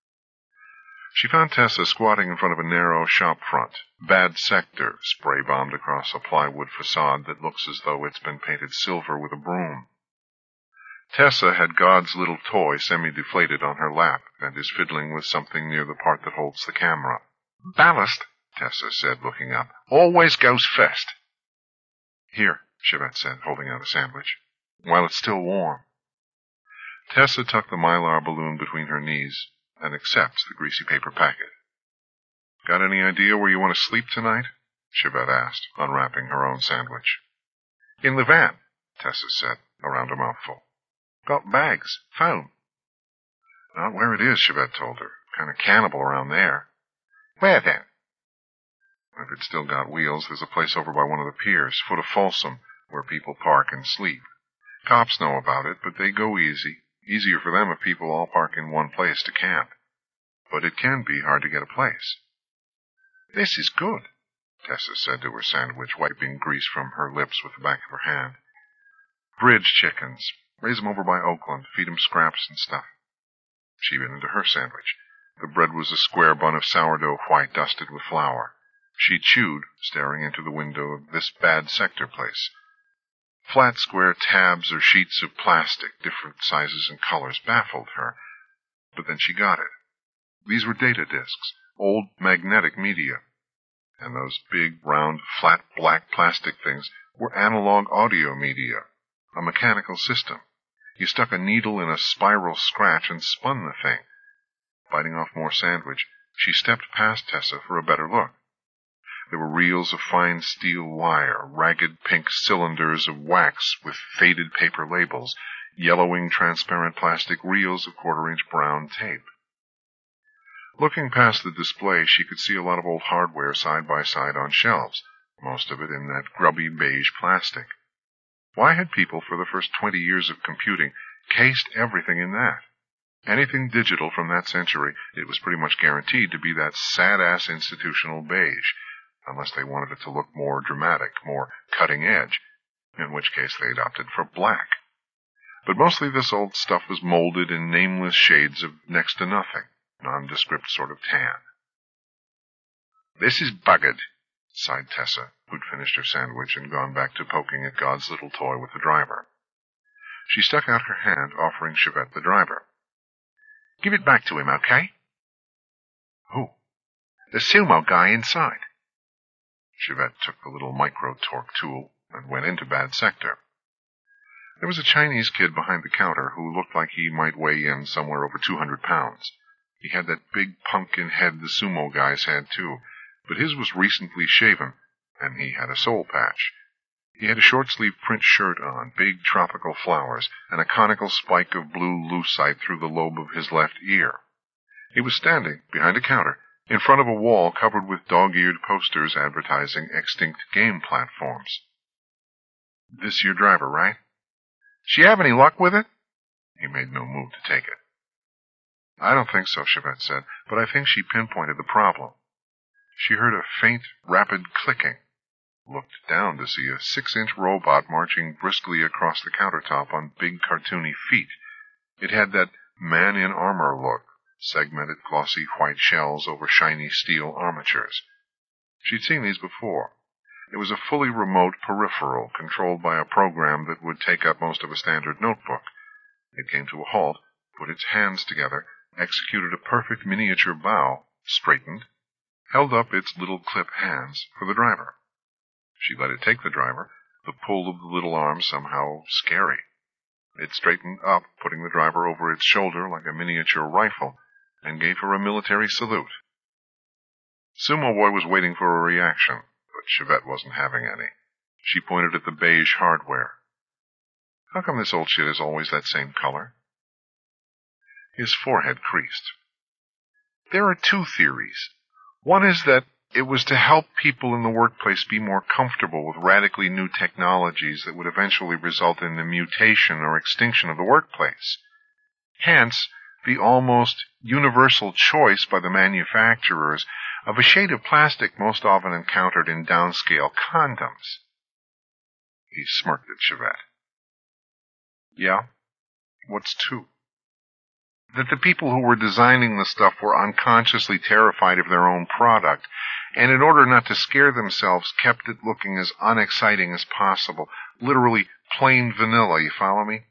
She found Tessa squatting in front of a narrow shop front, Bad Sector, spray-bombed across a plywood facade that looks as though it's been painted silver with a broom. Tessa had God's little toy semi-deflated on her lap and is fiddling with something near the part that holds the camera. "Ballast," Tessa said, looking up, "always goes first." "Here," Chevette said, holding out a sandwich, "while it's still warm." Tessa tucked the Mylar balloon between her knees and accepts the greasy paper packet. "Got any idea where you want to sleep tonight?" Chevette asked, unwrapping her own sandwich. "In the van," Tessa said, around a mouthful. "Got bags. Phone." "Not where it is," Chevette told her. "Kind of cannibal around there." "Where then?" "If it's still got wheels, there's a place over by one of the piers, foot of Folsom, where people park and sleep. Cops know about it, but they go easy. Easier for them if people all park in one place to camp. But it can be hard to get a place." "This is good," Tessa said to her sandwich, wiping grease from her lips with the back of her hand. "Bridge chickens. Raise 'em over by Oakland, feed 'em scraps and stuff." She bit into her sandwich. The bread was a square bun of sourdough white dusted with flour. She chewed, staring into the window of this Bad Sector place. Flat square tabs or sheets of plastic, different sizes and colors, baffled her. But then she got it. These were data discs, old magnetic media. And those big, round, flat black plastic things were analog audio media, a mechanical system. You stuck a needle in a spiral scratch and spun the thing. Biting off more sandwich, she stepped past Tessa for a better look. There were reels of fine steel wire, ragged pink cylinders of wax with faded paper labels, yellowing transparent plastic reels of quarter-inch brown tape. Looking past the display, she could see a lot of old hardware side by side on shelves, most of it in that grubby beige plastic. Why had people, for the first 20 years of computing, cased everything in that? Anything digital from that century, it was pretty much guaranteed to be that sad-ass institutional beige, unless they wanted it to look more dramatic, more cutting-edge, in which case they'd opted for black. But mostly this old stuff was molded in nameless shades of next to nothing, nondescript sort of tan. "This is buggered," sighed Tessa, who'd finished her sandwich and gone back to poking at God's little toy with the driver. She stuck out her hand, offering Chevette the driver. "Give it back to him, okay?" "Who?" "The sumo guy inside." Chevette took the little micro-torque tool and went into Bad Sector. There was a Chinese kid behind the counter who looked like he might weigh in somewhere over 200 pounds. He had that big pumpkin head the sumo guys had, too, but his was recently shaven, and he had a soul patch. He had a short-sleeved print shirt on, big tropical flowers, and a conical spike of blue lucite through the lobe of his left ear. He was standing behind a counter, in front of a wall covered with dog-eared posters advertising extinct game platforms. "This your driver, right?" "She have any luck with it?" He made no move to take it. "I don't think so," Chevette said, "but I think she pinpointed the problem." She heard a faint, rapid clicking, looked down to see a 6-inch robot marching briskly across the countertop on big cartoony feet. It had that man-in-armor look, segmented glossy white shells over shiny steel armatures. She'd seen these before. It was a fully remote peripheral controlled by a program that would take up most of a standard notebook. It came to a halt, put its hands together, executed a perfect miniature bow, straightened, held up its little clip hands for the driver. She let it take the driver, the pull of the little arm somehow scary. It straightened up, putting the driver over its shoulder like a miniature rifle, and gave her a military salute. Sumo Boy was waiting for a reaction, but Chevette wasn't having any. She pointed at the beige hardware. How come this old shit is always that same color? His forehead creased. There are two theories. One is that it was to help people in the workplace be more comfortable with radically new technologies that would eventually result in the mutation or extinction of the workplace. Hence, the almost universal choice by the manufacturers of a shade of plastic most often encountered in downscale condoms. He smirked at Chevette. Yeah? What's two? That the people who were designing the stuff were unconsciously terrified of their own product, and in order not to scare themselves, kept it looking as unexciting as possible. Literally plain vanilla, you follow me?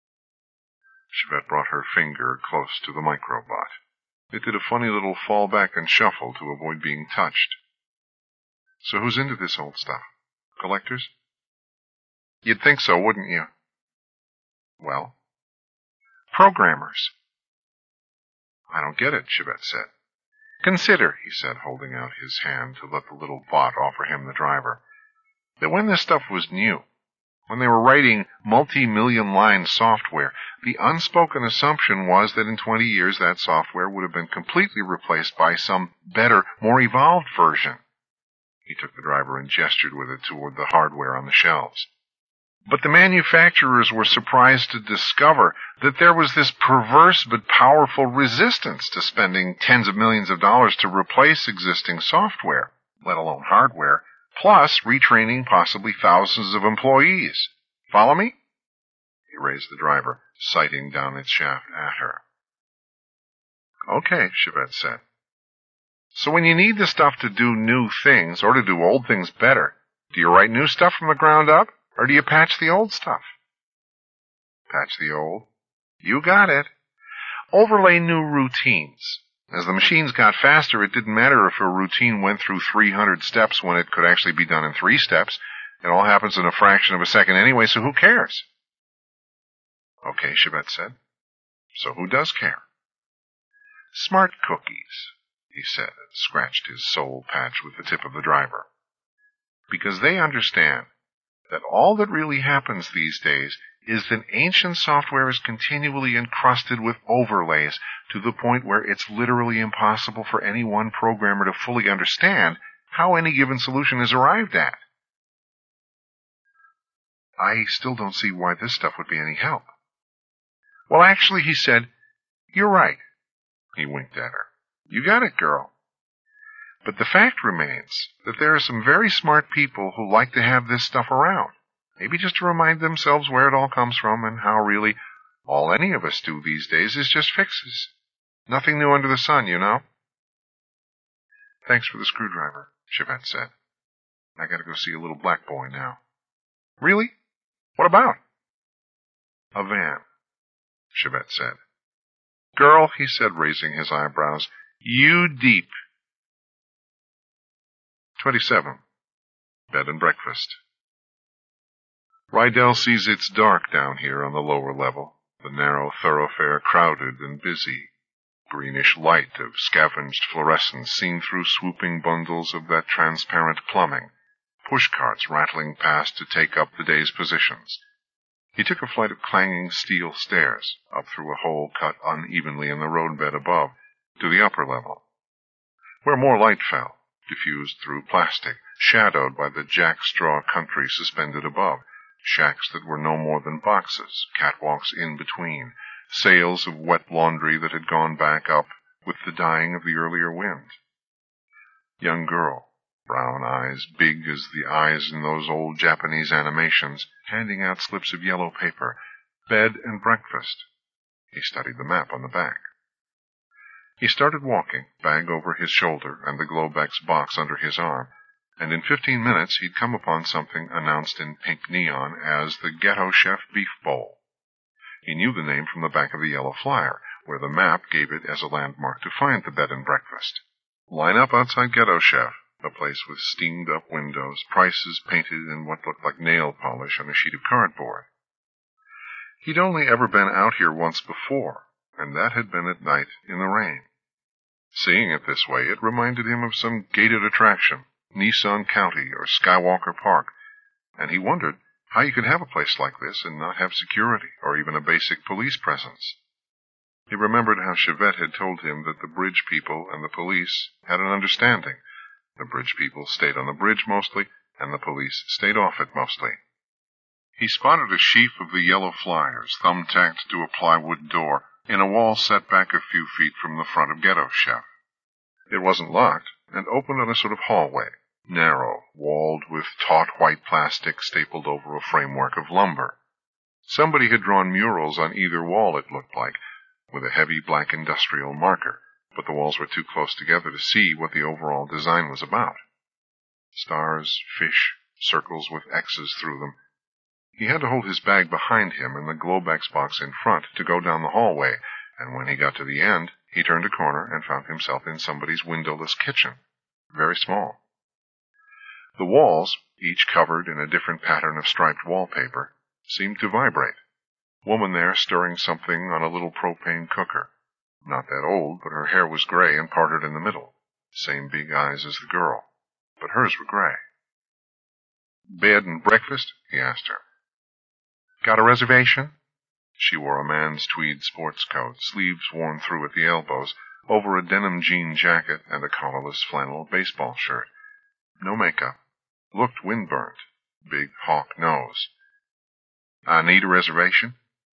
Chevette brought her finger close to the microbot. It did a funny little fall back and shuffle to avoid being touched. So who's into this old stuff? Collectors? You'd think so, wouldn't you? Well? Programmers. I don't get it, Chevette said. Consider, he said, holding out his hand to let the little bot offer him the driver, that when this stuff was new, when they were writing multi-million-line software, the unspoken assumption was that in 20 years that software would have been completely replaced by some better, more evolved version. He took the driver and gestured with it toward the hardware on the shelves. But the manufacturers were surprised to discover that there was this perverse but powerful resistance to spending tens of millions of dollars to replace existing software, let alone hardware, plus retraining possibly thousands of employees. Follow me? He raised the driver, sighting down its shaft at her. Okay, Chevette said. So when you need the stuff to do new things, or to do old things better, do you write new stuff from the ground up? Or do you patch the old stuff? Patch the old? You got it. Overlay new routines. As the machines got faster, it didn't matter if a routine went through 300 steps when it could actually be done in 3 steps. It all happens in a fraction of a second anyway, so who cares? Okay, Chevette said. So who does care? Smart cookies, he said, and scratched his soul patch with the tip of the driver. Because they understand that all that really happens these days is that ancient software is continually encrusted with overlays to the point where it's literally impossible for any one programmer to fully understand how any given solution is arrived at. I still don't see why this stuff would be any help. Well, actually, he said, you're right. He winked at her. You got it, girl. But the fact remains that there are some very smart people who like to have this stuff around, maybe just to remind themselves where it all comes from and how really all any of us do these days is just fixes. Nothing new under the sun, you know. Thanks for the screwdriver, Chevette said. I gotta go see a little black boy now. Really? What about? A van, Chevette said. Girl, he said, raising his eyebrows, you deep. 27. Bed and breakfast. Rydell sees it's dark down here on the lower level, the narrow thoroughfare crowded and busy. Greenish light of scavenged fluorescence seen through swooping bundles of that transparent plumbing, pushcarts rattling past to take up the day's positions. He took a flight of clanging steel stairs, up through a hole cut unevenly in the roadbed above, to the upper level, where more light fell, diffused through plastic, shadowed by the jackstraw country suspended above, shacks that were no more than boxes, catwalks in between, sails of wet laundry that had gone back up with the dying of the earlier wind. Young girl, brown eyes big as the eyes in those old Japanese animations, handing out slips of yellow paper, bed and breakfast. He studied the map on the back. He started walking, bag over his shoulder and the Globex box under his arm, and in 15 minutes he'd come upon something announced in pink neon as the Ghetto Chef Beef Bowl. He knew the name from the back of the yellow flyer, where the map gave it as a landmark to find the bed and breakfast. Line up outside Ghetto Chef, a place with steamed-up windows, prices painted in what looked like nail polish on a sheet of cardboard. He'd only ever been out here once before, and that had been at night in the rain. Seeing it this way, it reminded him of some gated attraction, Nissan County or Skywalker Park, and he wondered how you could have a place like this and not have security or even a basic police presence. He remembered how Chevette had told him that the bridge people and the police had an understanding. The bridge people stayed on the bridge mostly, and the police stayed off it mostly. He spotted a sheaf of the yellow flyers thumbtacked to a plywood door in a wall set back a few feet from the front of Ghetto Chef. It wasn't locked, and opened on a sort of hallway, narrow, walled with taut white plastic stapled over a framework of lumber. Somebody had drawn murals on either wall, it looked like, with a heavy black industrial marker, but the walls were too close together to see what the overall design was about. Stars, fish, circles with X's through them. He had to hold his bag behind him and the Globex box in front to go down the hallway, and when he got to the end, he turned a corner and found himself in somebody's windowless kitchen, very small. The walls, each covered in a different pattern of striped wallpaper, seemed to vibrate. Woman there stirring something on a little propane cooker. Not that old, but her hair was gray and parted in the middle. Same big eyes as the girl, but hers were gray. "Bed and breakfast?" he asked her. "Got a reservation?" She wore a man's tweed sports coat, sleeves worn through at the elbows, over a denim jean jacket and a collarless flannel baseball shirt. No makeup. Looked windburnt. Big hawk nose. "I need a reservation?"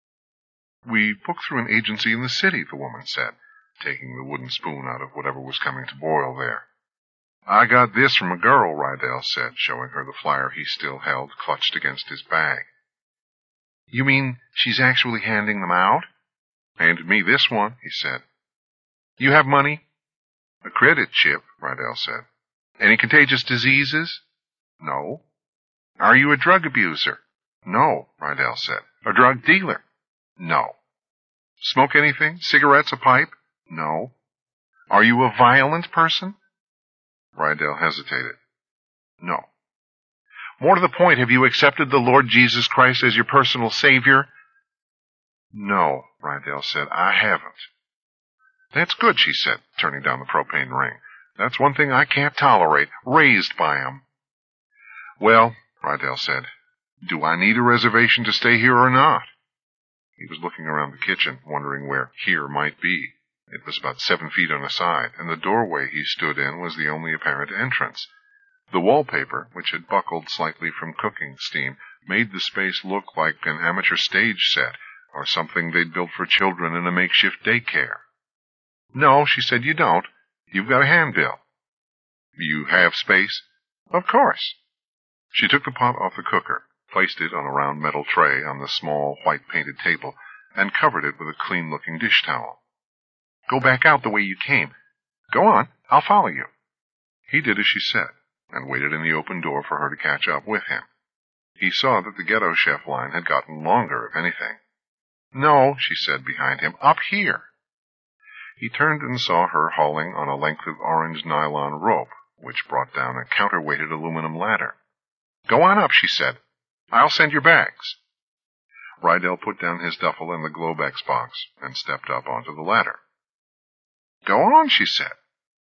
"We booked through an agency in the city," the woman said, taking the wooden spoon out of whatever was coming to boil there. "I got this from a girl," Rydell said, showing her the flyer he still held clutched against his bag. "You mean she's actually handing them out?" "Handed me this one," he said. "You have money?" "A credit chip," Rydell said. "Any contagious diseases?" "No." "Are you a drug abuser?" "No," Rydell said. "A drug dealer?" "No." "Smoke anything? Cigarettes, a pipe?" "No." "Are you a violent person?" Rydell hesitated. "No." "More to the point, have you accepted the Lord Jesus Christ as your personal Savior?" "No," Rydell said. "I haven't." "That's good," she said, turning down the propane ring. "That's one thing I can't tolerate. Raised by 'em." "Well," Rydell said, "do I need a reservation to stay here or not?" He was looking around the kitchen, wondering where "here" might be. It was about 7 feet on a side, and the doorway he stood in was the only apparent entrance. The wallpaper, which had buckled slightly from cooking steam, made the space look like an amateur stage set, or something they'd built for children in a makeshift daycare. "No," she said, "you don't. You've got a handbill." "You have space?" "Of course." She took the pot off the cooker, placed it on a round metal tray on the small white-painted table, and covered it with a clean-looking dish towel. "Go back out the way you came. Go on, I'll follow you." He did as she said, and waited in the open door for her to catch up with him. He saw that the Ghetto Chef line had gotten longer, if anything. "No," she said behind him, "up here." He turned and saw her hauling on a length of orange nylon rope, which brought down a counterweighted aluminum ladder. "Go on up," she said. "I'll send your bags." Rydell put down his duffel and the Globex box and stepped up onto the ladder. "Go on," she said.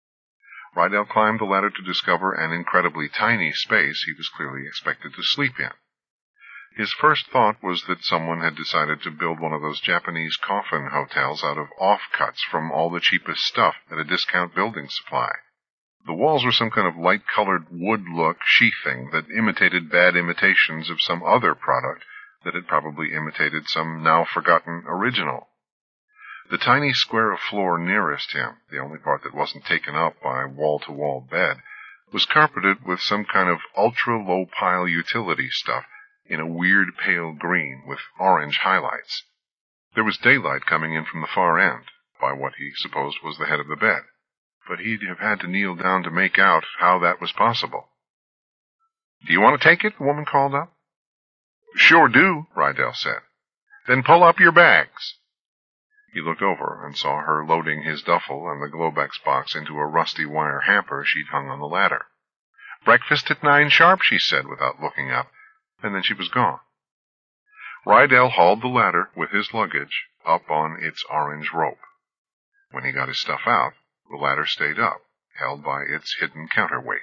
Rydell climbed the ladder to discover an incredibly tiny space he was clearly expected to sleep in. His first thought was that someone had decided to build one of those Japanese coffin hotels out of offcuts from all the cheapest stuff at a discount building supply. The walls were some kind of light-colored wood-look sheathing that imitated bad imitations of some other product that had probably imitated some now-forgotten original. The tiny square of floor nearest him, the only part that wasn't taken up by wall-to-wall bed, was carpeted with some kind of ultra-low-pile utility stuff in a weird pale green with orange highlights. There was daylight coming in from the far end, by what he supposed was the head of the bed, but he'd have had to kneel down to make out how that was possible. "Do you want to take it?" the woman called up. "Sure do," Rydell said. "Then pull up your bags." He looked over and saw her loading his duffel and the Globex box into a rusty wire hamper she'd hung on the ladder. "Breakfast at 9 sharp," she said without looking up, and then she was gone. Rydell hauled the ladder with his luggage up on its orange rope. When he got his stuff out, the ladder stayed up, held by its hidden counterweight.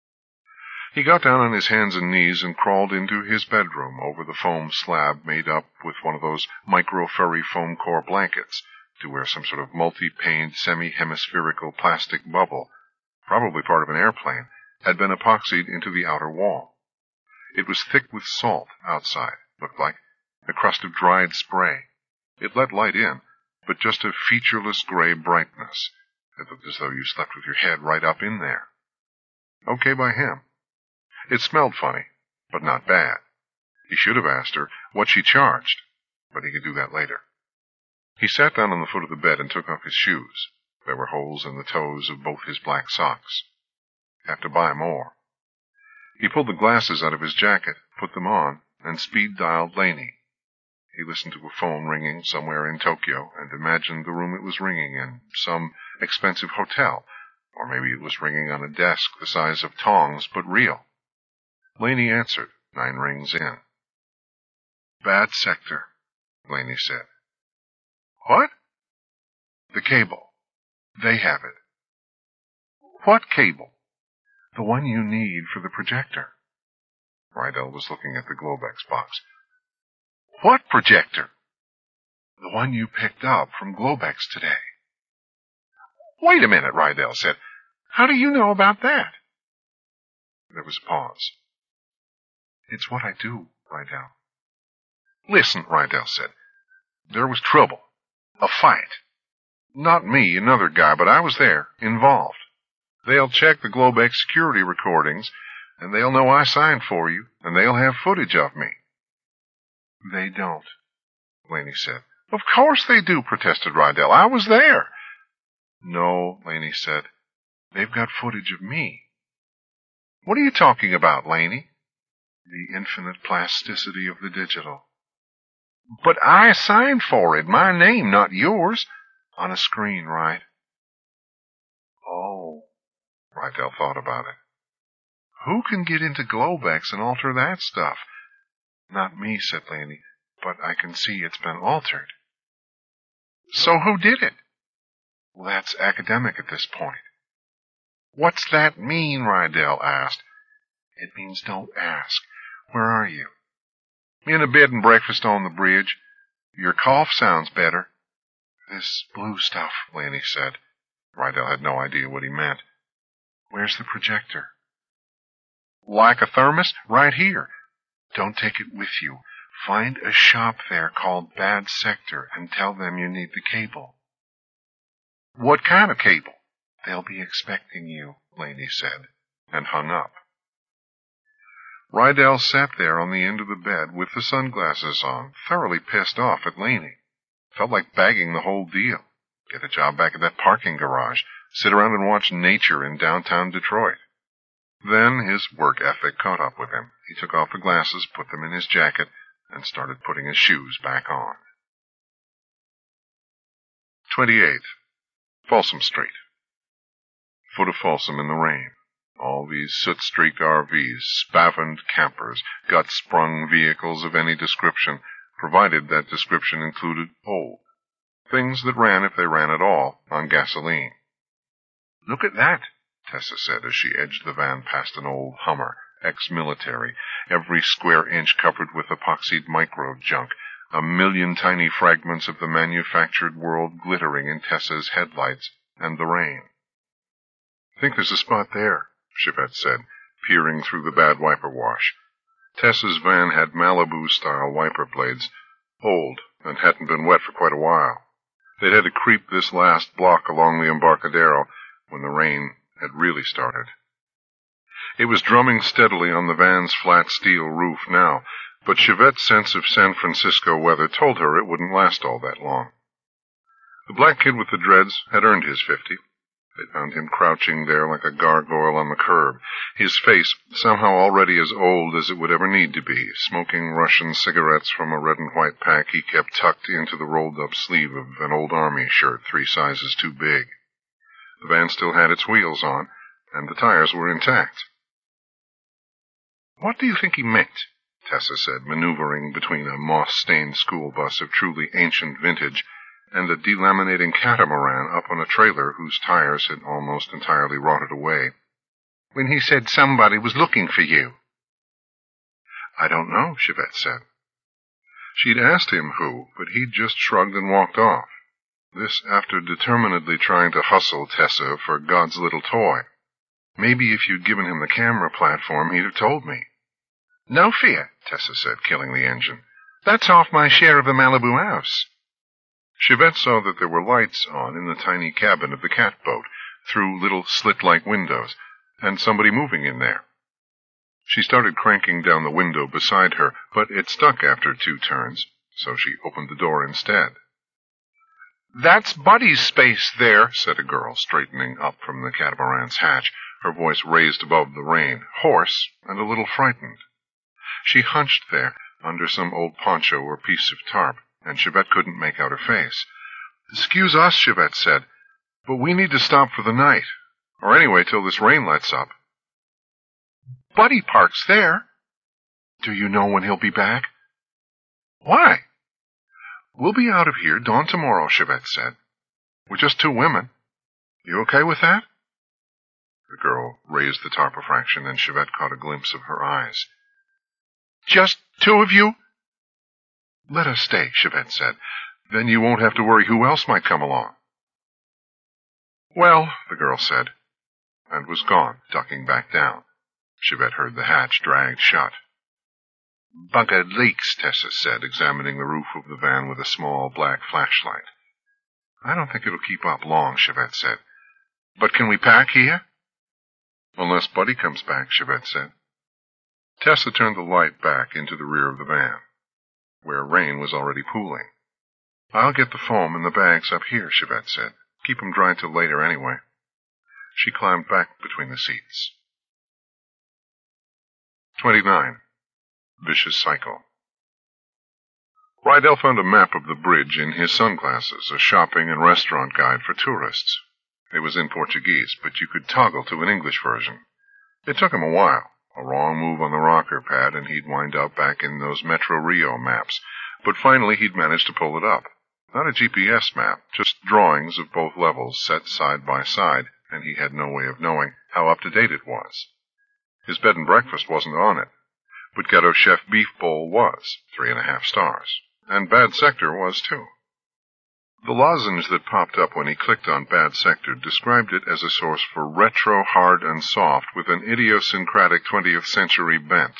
He got down on his hands and knees and crawled into his bedroom over the foam slab made up with one of those micro-furry foam core blankets to where some sort of multi-paned semi-hemispherical plastic bubble, probably part of an airplane, had been epoxied into the outer wall. It was thick with salt outside, looked like a crust of dried spray. It let light in, but just a featureless gray brightness. It looked as though you slept with your head right up in there. Okay by him. It smelled funny, but not bad. He should have asked her what she charged, but he could do that later. He sat down on the foot of the bed and took off his shoes. There were holes in the toes of both his black socks. Have to buy more. He pulled the glasses out of his jacket, put them on, and speed-dialed Laney. He listened to a phone ringing somewhere in Tokyo and imagined the room it was ringing in, some expensive hotel, or maybe it was ringing on a desk the size of tongs, but real. Laney answered, 9 rings in. "Bad sector," Laney said. "What?" "The cable. They have it." "What cable?" "The one you need for the projector." Rydell was looking at the Globex box. "What projector?" "The one you picked up from Globex today." "Wait a minute," Rydell said. "How do you know about that?" There was a pause. "It's what I do, Rydell." "Listen," Rydell said. "There was trouble. A fight. Not me, another guy, but I was there, involved. They'll check the Globex security recordings, and they'll know I signed for you, and they'll have footage of me." "They don't," Laney said. "Of course they do," protested Rydell. "I was there." "No," Laney said. "They've got footage of me." "What are you talking about, Laney?" "The infinite plasticity of the digital." "But I signed for it. My name, not yours." "On a screen, right?" "Oh." Rydell thought about it. "Who can get into Globex and alter that stuff?" "Not me," said Laney, "but I can see it's been altered." "So who did it?" "Well, that's academic at this point." "What's that mean?" Rydell asked. "It means don't ask. Where are you?" "In a bed and breakfast on the bridge. Your cough sounds better." "This blue stuff," Laney said. Rydell had no idea what he meant. "Where's the projector?" "Like a thermos? Right here." "Don't take it with you. Find a shop there called Bad Sector and tell them you need the cable." "What kind of cable?" "They'll be expecting you," Laney said, and hung up. Rydell sat there on the end of the bed with the sunglasses on, thoroughly pissed off at Laney. Felt like bagging the whole deal. Get a job back at that parking garage. Sit around and watch nature in downtown Detroit. Then his work ethic caught up with him. He took off the glasses, put them in his jacket, and started putting his shoes back on. 28. Folsom Street. Foot of Folsom in the rain. All these soot-streaked RVs, spavined campers, gut-sprung vehicles of any description, provided that description included old. Things that ran, if they ran at all, on gasoline. "Look at that," Tessa said as she edged the van past an old Hummer, ex-military, every square inch covered with epoxied micro junk, a million tiny fragments of the manufactured world glittering in Tessa's headlights and the rain. "Think there's a spot there," Chivette said, peering through the bad wiper wash. Tessa's van had Malibu-style wiper blades, old, and hadn't been wet for quite a while. They'd had to creep this last block along the Embarcadero when the rain had really started. It was drumming steadily on the van's flat steel roof now, but Chivette's sense of San Francisco weather told her it wouldn't last all that long. The black kid with the dreads had earned his 50. They found him crouching there like a gargoyle on the curb, his face somehow already as old as it would ever need to be, smoking Russian cigarettes from a red and white pack he kept tucked into the rolled-up sleeve of an old army shirt 3 sizes too big. The van still had its wheels on, and the tires were intact. "What do you think he meant?" Tessa said, maneuvering between a moss-stained school bus of truly ancient vintage and a delaminating catamaran up on a trailer whose tires had almost entirely rotted away. "When he said somebody was looking for you?" "I don't know," Chivette said. She'd asked him who, but he'd just shrugged and walked off. This after determinedly trying to hustle Tessa for God's little toy. Maybe if you'd given him the camera platform, he'd have told me. "No fear," Tessa said, killing the engine. "That's half my share of the Malibu house." Chivette saw that there were lights on in the tiny cabin of the catboat, through little slit-like windows, and somebody moving in there. She started cranking down the window beside her, but it stuck after 2 turns, so she opened the door instead. "That's Buddy's space there," said a girl, straightening up from the catamaran's hatch, her voice raised above the rain, hoarse and a little frightened. She hunched there, under some old poncho or piece of tarp, and Chivette couldn't make out her face. "Excuse us," Chivette said, "but we need to stop for the night, or anyway till this rain lets up." "Buddy parks there." "Do you know when he'll be back?" "Why?" "We'll be out of here dawn tomorrow," Chivette said. "We're just 2 women. You okay with that?" The girl raised the tarp a fraction, and Chivette caught a glimpse of her eyes. "Just 2 of you?" "Let us stay," Chivette said. "Then you won't have to worry who else might come along." "Well," the girl said, and was gone, ducking back down. Chivette heard the hatch dragged shut. "Buggered leaks," Tessa said, examining the roof of the van with a small black flashlight. "I don't think it'll keep up long," Chivette said. "But can we pack here?" "Unless Buddy comes back," Chivette said. Tessa turned the light back into the rear of the van, where rain was already pooling. "I'll get the foam and the bags up here," Chivette said. "Keep 'em dry till later anyway." She climbed back between the seats. 29. Vicious Cycle. Rydell found a map of the bridge in his sunglasses, a shopping and restaurant guide for tourists. It was in Portuguese, but you could toggle to an English version. It took him a while. A wrong move on the rocker pad, and he'd wind up back in those Metro Rio maps. But finally he'd managed to pull it up. Not a GPS map, just drawings of both levels set side by side, and he had no way of knowing how up-to-date it was. His bed and breakfast wasn't on it, but Ghetto Chef Beef Bowl was, 3.5 stars, and Bad Sector was too. The lozenge that popped up when he clicked on Bad Sector described it as a source for retro, hard, and soft with an idiosyncratic 20th century bent.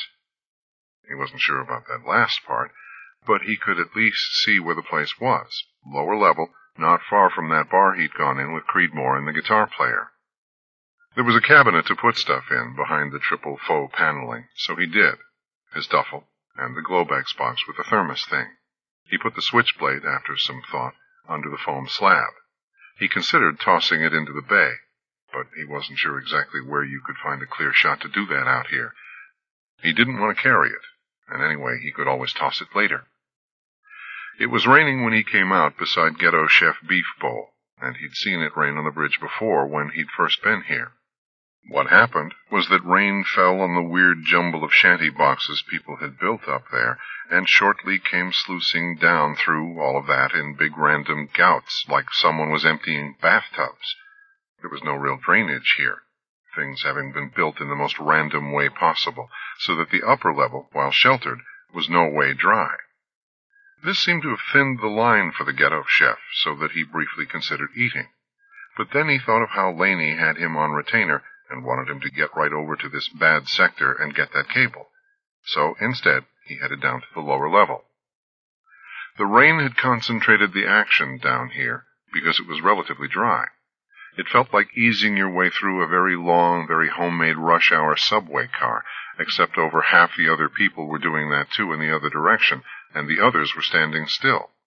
He wasn't sure about that last part, but he could at least see where the place was, lower level, not far from that bar he'd gone in with Creedmoor and the guitar player. There was a cabinet to put stuff in behind the triple faux paneling, so he did, his duffel, and the Globex box with the thermos thing. He put the switchblade, after some thought, under the foam slab. He considered tossing it into the bay, but he wasn't sure exactly where you could find a clear shot to do that out here. He didn't want to carry it, and anyway, he could always toss it later. It was raining when he came out beside Ghetto Chef Beef Bowl, and he'd seen it rain on the bridge before when he'd first been here. What happened was that rain fell on the weird jumble of shanty boxes people had built up there, and shortly came sluicing down through all of that in big random gouts, like someone was emptying bathtubs. There was no real drainage here, things having been built in the most random way possible, so that the upper level, while sheltered, was no way dry. This seemed to have thinned the line for the Ghetto Chef, so that he briefly considered eating. But then he thought of how Laney had him on retainer, and wanted him to get right over to this Bad Sector and get that cable. So, instead, he headed down to the lower level. The rain had concentrated the action down here, because it was relatively dry. It felt like easing your way through a very long, very homemade rush-hour subway car, except over half the other people were doing that too in the other direction, and the others were standing still,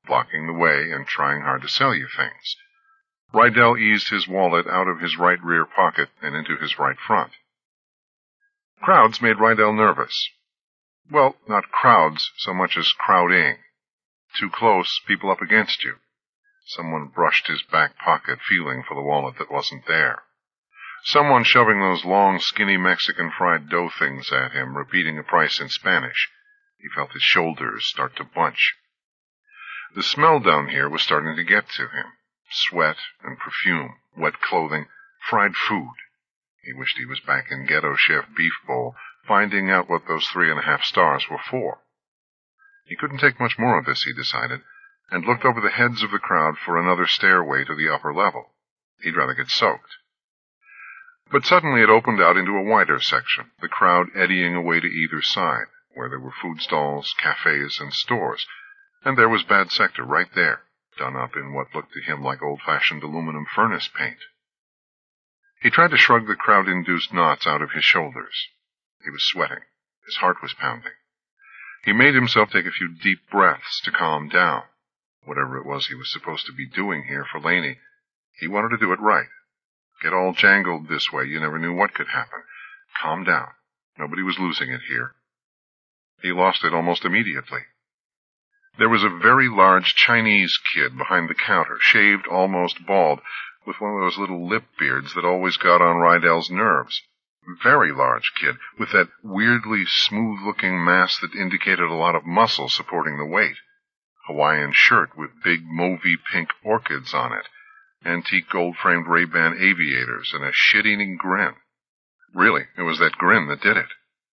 blocking the way and trying hard to sell you things. Rydell eased his wallet out of his right rear pocket and into his right front. Crowds made Rydell nervous. Well, not crowds so much as crowding. Too close, people up against you. Someone brushed his back pocket, feeling for the wallet that wasn't there. Someone shoving those long, skinny Mexican fried dough things at him, repeating the price in Spanish. He felt his shoulders start to bunch. The smell down here was starting to get to him. Sweat and perfume, wet clothing, fried food. He wished he was back in Ghetto Chef Beef Bowl, finding out what those 3.5 stars were for. He couldn't take much more of this, he decided, and looked over the heads of the crowd for another stairway to the upper level. He'd rather get soaked. But suddenly it opened out into a wider section, the crowd eddying away to either side, where there were food stalls, cafes, and stores, and there was Bad Sector right there, done up in what looked to him like old-fashioned aluminum furnace paint. He tried to shrug the crowd-induced knots out of his shoulders. He was sweating. His heart was pounding. He made himself take a few deep breaths to calm down. Whatever it was he was supposed to be doing here for Laney, he wanted to do it right. Get all jangled this way, you never knew what could happen. Calm down. Nobody was losing it here. He lost it almost immediately. There was a very large Chinese kid behind the counter, shaved almost bald, with one of those little lip beards that always got on Rydell's nerves. Very large kid, with that weirdly smooth-looking mass that indicated a lot of muscle supporting the weight. Hawaiian shirt with big mauvey pink orchids on it. Antique gold-framed Ray-Ban aviators, and a shit-eating grin. Really, it was that grin that did it.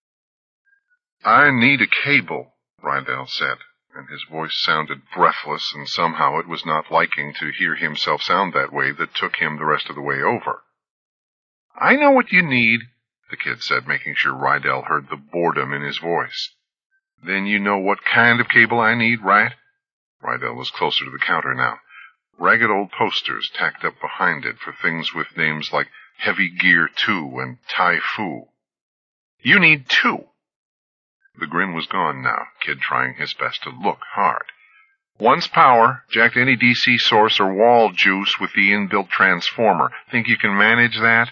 "I need a cable," Rydell said, and his voice sounded breathless, and somehow it was not liking to hear himself sound that way that took him the rest of the way over. "I know what you need," the kid said, making sure Rydell heard the boredom in his voice. "Then you know what kind of cable I need, right?" Rydell was closer to the counter now. Ragged old posters tacked up behind it for things with names like Heavy Gear 2 and Tai Fu. "You need 2. The grin was gone now, kid trying his best to look hard. "One's power, jacked any DC source or wall juice with the inbuilt transformer. Think you can manage that?"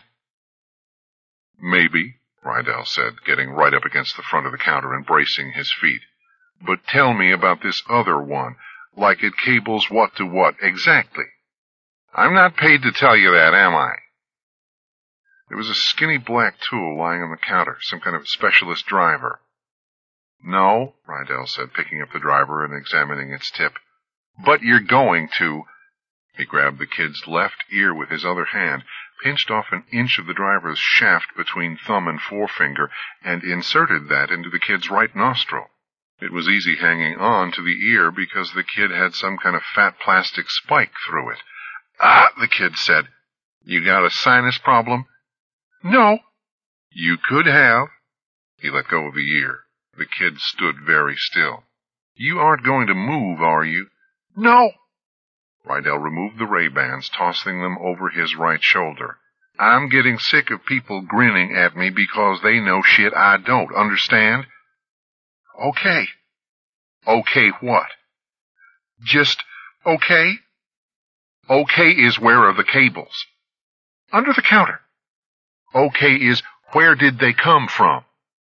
"Maybe," Rydell said, getting right up against the front of the counter and bracing his feet. "But tell me about this other one. Like it cables what to what, exactly?" "I'm not paid to tell you that, am I?" There was a skinny black tool lying on the counter, some kind of specialist driver. "No," Rydell said, picking up the driver and examining its tip. "But you're going to." He grabbed the kid's left ear with his other hand, pinched off an inch of the driver's shaft between thumb and forefinger, and inserted that into the kid's right nostril. It was easy hanging on to the ear because the kid had some kind of fat plastic spike through it. "Ah," the kid said. "You got a sinus problem?" "No." "You could have." He let go of the ear. The kid stood very still. "You aren't going to move, are you?" "No." Rydell removed the Ray-Bans, tossing them over his right shoulder. "I'm getting sick of people grinning at me because they know shit I don't, understand?" "Okay." "Okay what?" "Just okay." "Okay is where are the cables?" "Under the counter." "Okay is where did they come from?"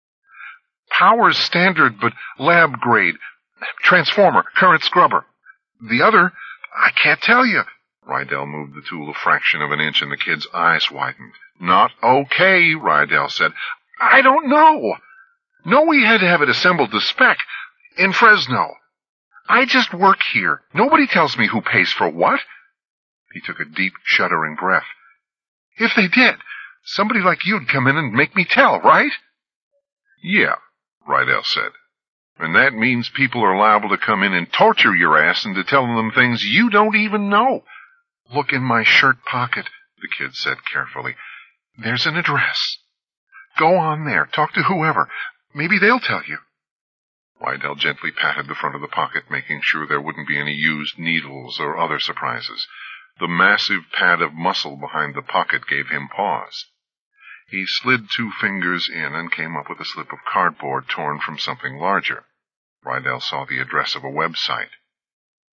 "Power's standard, but lab grade. Transformer, current scrubber. The other, I can't tell you." Rydell moved the tool a fraction of an inch, and the kid's eyes widened. "Not okay," Rydell said. "I don't know. No, we had to have it assembled to spec. In Fresno. I just work here. Nobody tells me who pays for what." He took a deep, shuddering breath. "If they did, somebody like you'd come in and make me tell, right?" "Yeah," Rydell said. "And that means people are liable to come in and torture your ass into telling them things you don't even know." "Look in my shirt pocket," the kid said carefully. "There's an address. Go on there. Talk to whoever. Maybe they'll tell you." Rydell gently patted the front of the pocket, making sure there wouldn't be any used needles or other surprises. The massive pad of muscle behind the pocket gave him pause. He slid 2 fingers in and came up with a slip of cardboard torn from something larger. Rydell saw the address of a website.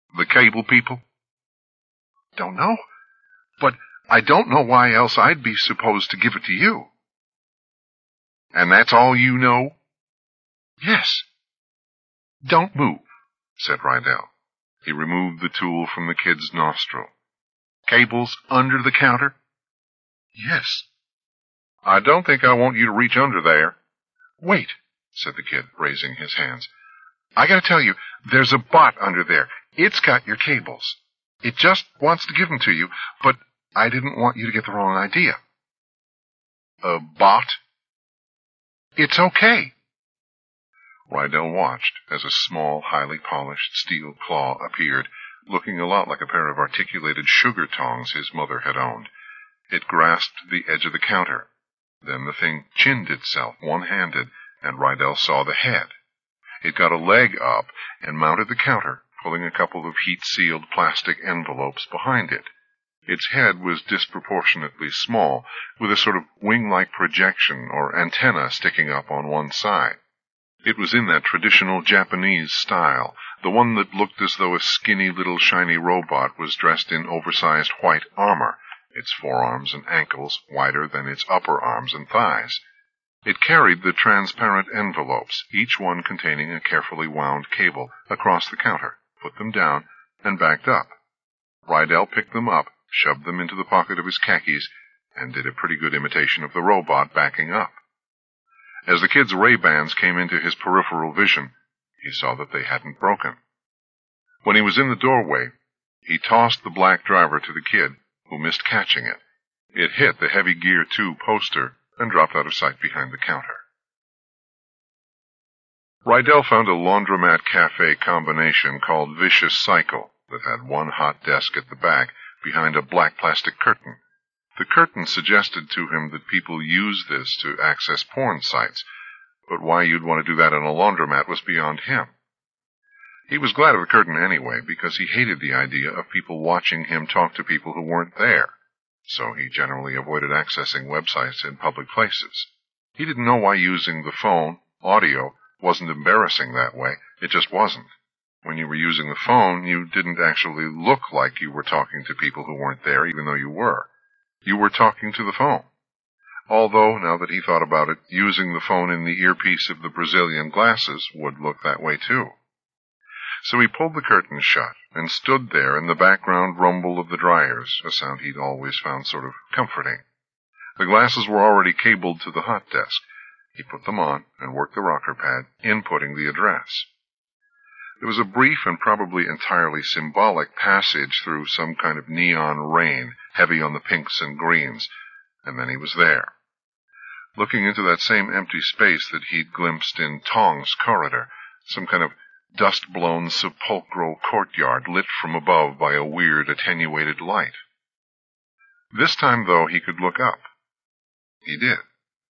The cable people? Don't know. But I don't know why else I'd be supposed to give it to you. And that's all you know? Yes. Don't move, said Rydell. He removed the tool from the kid's nostril. Cables under the counter? Yes. I don't think I want you to reach under there. Wait, said the kid, raising his hands. I gotta tell you, there's a bot under there. It's got your cables. It just wants to give them to you, but I didn't want you to get the wrong idea. A bot? It's okay. Rydell watched as a small, highly polished steel claw appeared, looking a lot like a pair of articulated sugar tongs his mother had owned. It grasped the edge of the counter. Then the thing chinned itself, one-handed, and Rydell saw the head. It got a leg up and mounted the counter, pulling a couple of heat-sealed plastic envelopes behind it. Its head was disproportionately small, with a sort of wing-like projection or antenna sticking up on one side. It was in that traditional Japanese style, the one that looked as though a skinny little shiny robot was dressed in oversized white armor, its forearms and ankles wider than its upper arms and thighs. It carried the transparent envelopes, each one containing a carefully wound cable, across the counter, put them down, and backed up. Rydell picked them up, shoved them into the pocket of his khakis, and did a pretty good imitation of the robot backing up. As the kid's Ray-Bans came into his peripheral vision, he saw that they hadn't broken. When he was in the doorway, he tossed the black driver to the kid, who missed catching it. It hit the Heavy Gear 2 poster and dropped out of sight behind the counter. Rydell found a laundromat cafe combination called Vicious Cycle that had one hot desk at the back behind a black plastic curtain. The curtain suggested to him that people use this to access porn sites, but why you'd want to do that in a laundromat was beyond him. He was glad of the curtain anyway, because he hated the idea of people watching him talk to people who weren't there, so he generally avoided accessing websites in public places. He didn't know why using the phone, audio, wasn't embarrassing that way. It just wasn't. When you were using the phone, you didn't actually look like you were talking to people who weren't there, even though you were. You were talking to the phone. Although, now that he thought about it, using the phone in the earpiece of the Brazilian glasses would look that way too. So he pulled the curtain shut and stood there in the background rumble of the dryers, a sound he'd always found sort of comforting. The glasses were already cabled to the hot desk. He put them on and worked the rocker pad, inputting the address. There was a brief and probably entirely symbolic passage through some kind of neon rain, heavy on the pinks and greens, and then he was there. Looking into that same empty space that he'd glimpsed in Tong's corridor, some kind of dust-blown sepulchral courtyard lit from above by a weird attenuated light. This time, though, he could look up. He did.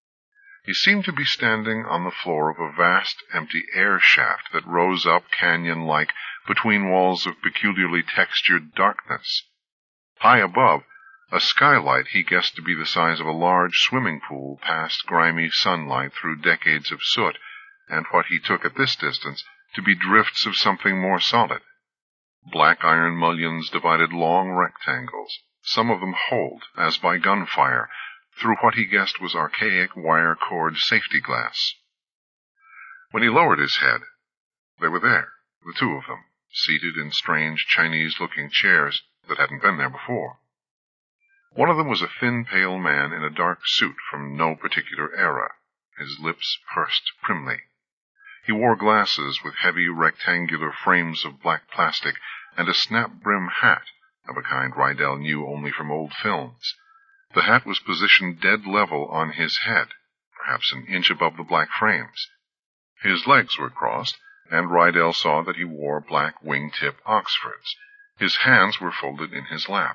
He seemed to be standing on the floor of a vast, empty air shaft that rose up canyon-like between walls of peculiarly textured darkness. High above, a skylight he guessed to be the size of a large swimming pool passed grimy sunlight through decades of soot, and what he took at this distance to be drifts of something more solid. Black iron mullions divided long rectangles, some of them holed, as by gunfire, through what he guessed was archaic wire-cord safety glass. When he lowered his head, they were there, the two of them, seated in strange Chinese-looking chairs that hadn't been there before. One of them was a thin, pale man in a dark suit from no particular era, his lips pursed primly. He wore glasses with heavy rectangular frames of black plastic and a snap-brim hat, of a kind Rydell knew only from old films. The hat was positioned dead level on his head, perhaps an inch above the black frames. His legs were crossed, and Rydell saw that he wore black wing-tip Oxfords. His hands were folded in his lap.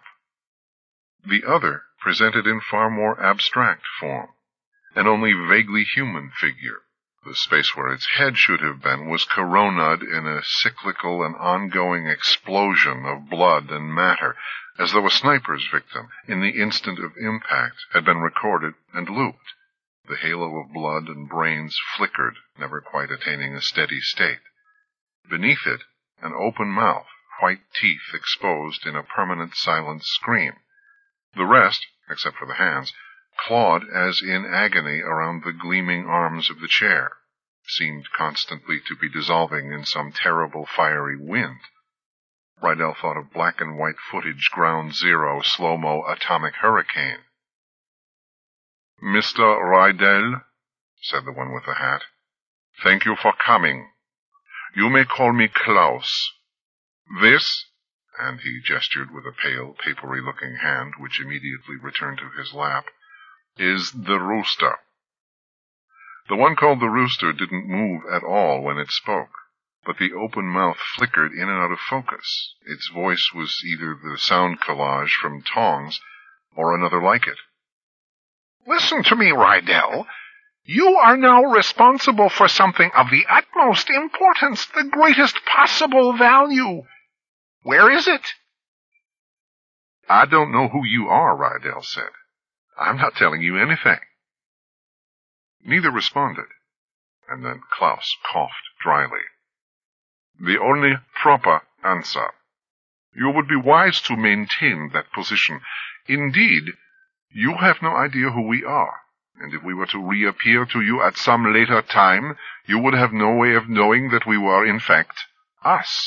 The other presented in far more abstract form, an only vaguely human figure. The space where its head should have been was coronaed in a cyclical and ongoing explosion of blood and matter, as though a sniper's victim, in the instant of impact, had been recorded and looped. The halo of blood and brains flickered, never quite attaining a steady state. Beneath it, an open mouth, white teeth exposed in a permanent silent scream. The rest, except for the hands, clawed as in agony around the gleaming arms of the chair, seemed constantly to be dissolving in some terrible fiery wind. Rydell thought of black and white footage, Ground Zero, slow-mo atomic hurricane. "Mr. Rydell," said the one with the hat, "thank you for coming. You may call me Klaus. This," and he gestured with a pale, papery-looking hand, which immediately returned to his lap, "is the rooster." The one called the rooster didn't move at all when it spoke, but the open mouth flickered in and out of focus. Its voice was either the sound collage from Tongs or another like it. "Listen to me, Rydell. You are now responsible for something of the utmost importance, the greatest possible value. Where is it?" "I don't know who you are," Rydell said. "I'm not telling you anything." Neither responded, and then Klaus coughed dryly. "The only proper answer. You would be wise to maintain that position. Indeed, you have no idea who we are, and if we were to reappear to you at some later time, you would have no way of knowing that we were, in fact, us."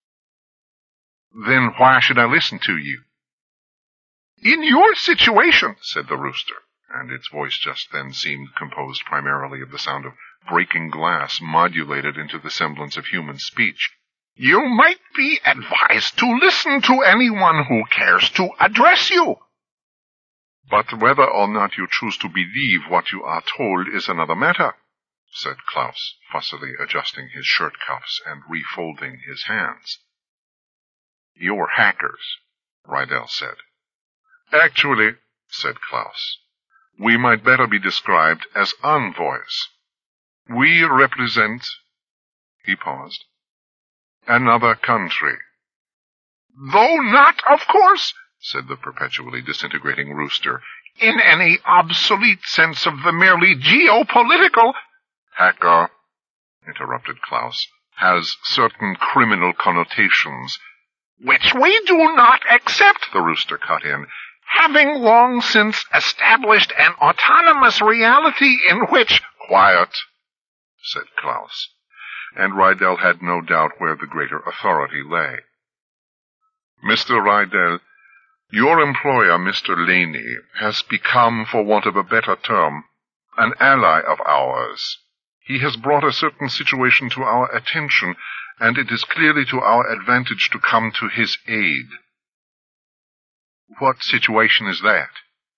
"Then why should I listen to you?" "In your situation," said the rooster, and its voice just then seemed composed primarily of the sound of breaking glass modulated into the semblance of human speech, "you might be advised to listen to anyone who cares to address you." "But whether or not you choose to believe what you are told is another matter," said Klaus, fussily adjusting his shirt cuffs and refolding his hands. "You're hackers," Rydell said. "Actually," said Klaus, "we might better be described as envoys. We represent," he paused, "another country." "Though not, of course," said the perpetually disintegrating rooster, "in any obsolete sense of the merely geopolitical—" "Hacker," interrupted Klaus, "has certain criminal connotations." "Which we do not accept," the rooster cut in, "having long since established an autonomous reality in which—" "Quiet," said Klaus, and Rydell had no doubt where the greater authority lay. "Mr. Rydell, your employer, Mr. Laney, has become, for want of a better term, an ally of ours. He has brought a certain situation to our attention, and it is clearly to our advantage to come to his aid." "What situation is that?"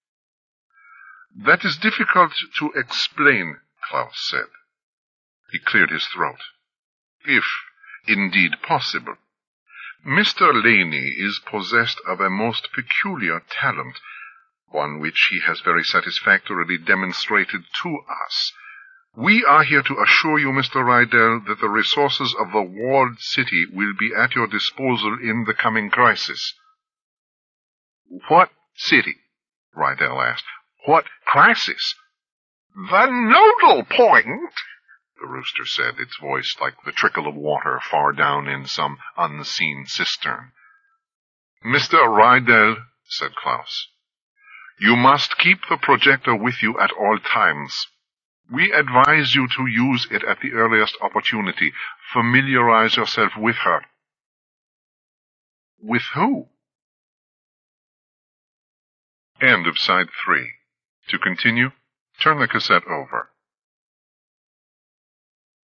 "That is difficult to explain," Klaus said. He cleared his throat. "If, indeed, possible. Mr. Laney is possessed of a most peculiar talent, one which he has very satisfactorily demonstrated to us. We are here to assure you, Mr. Rydell, that the resources of the walled city will be at your disposal in the coming crisis." "What city?" Rydell asked. "What crisis?" "The nodal point," the rooster said, its voice like the trickle of water far down in some unseen cistern. "Mr. Rydell," said Klaus, "you must keep the projector with you at all times. We advise you to use it at the earliest opportunity. Familiarize yourself with her." "With who?" End of Side 3. To continue, turn the cassette over.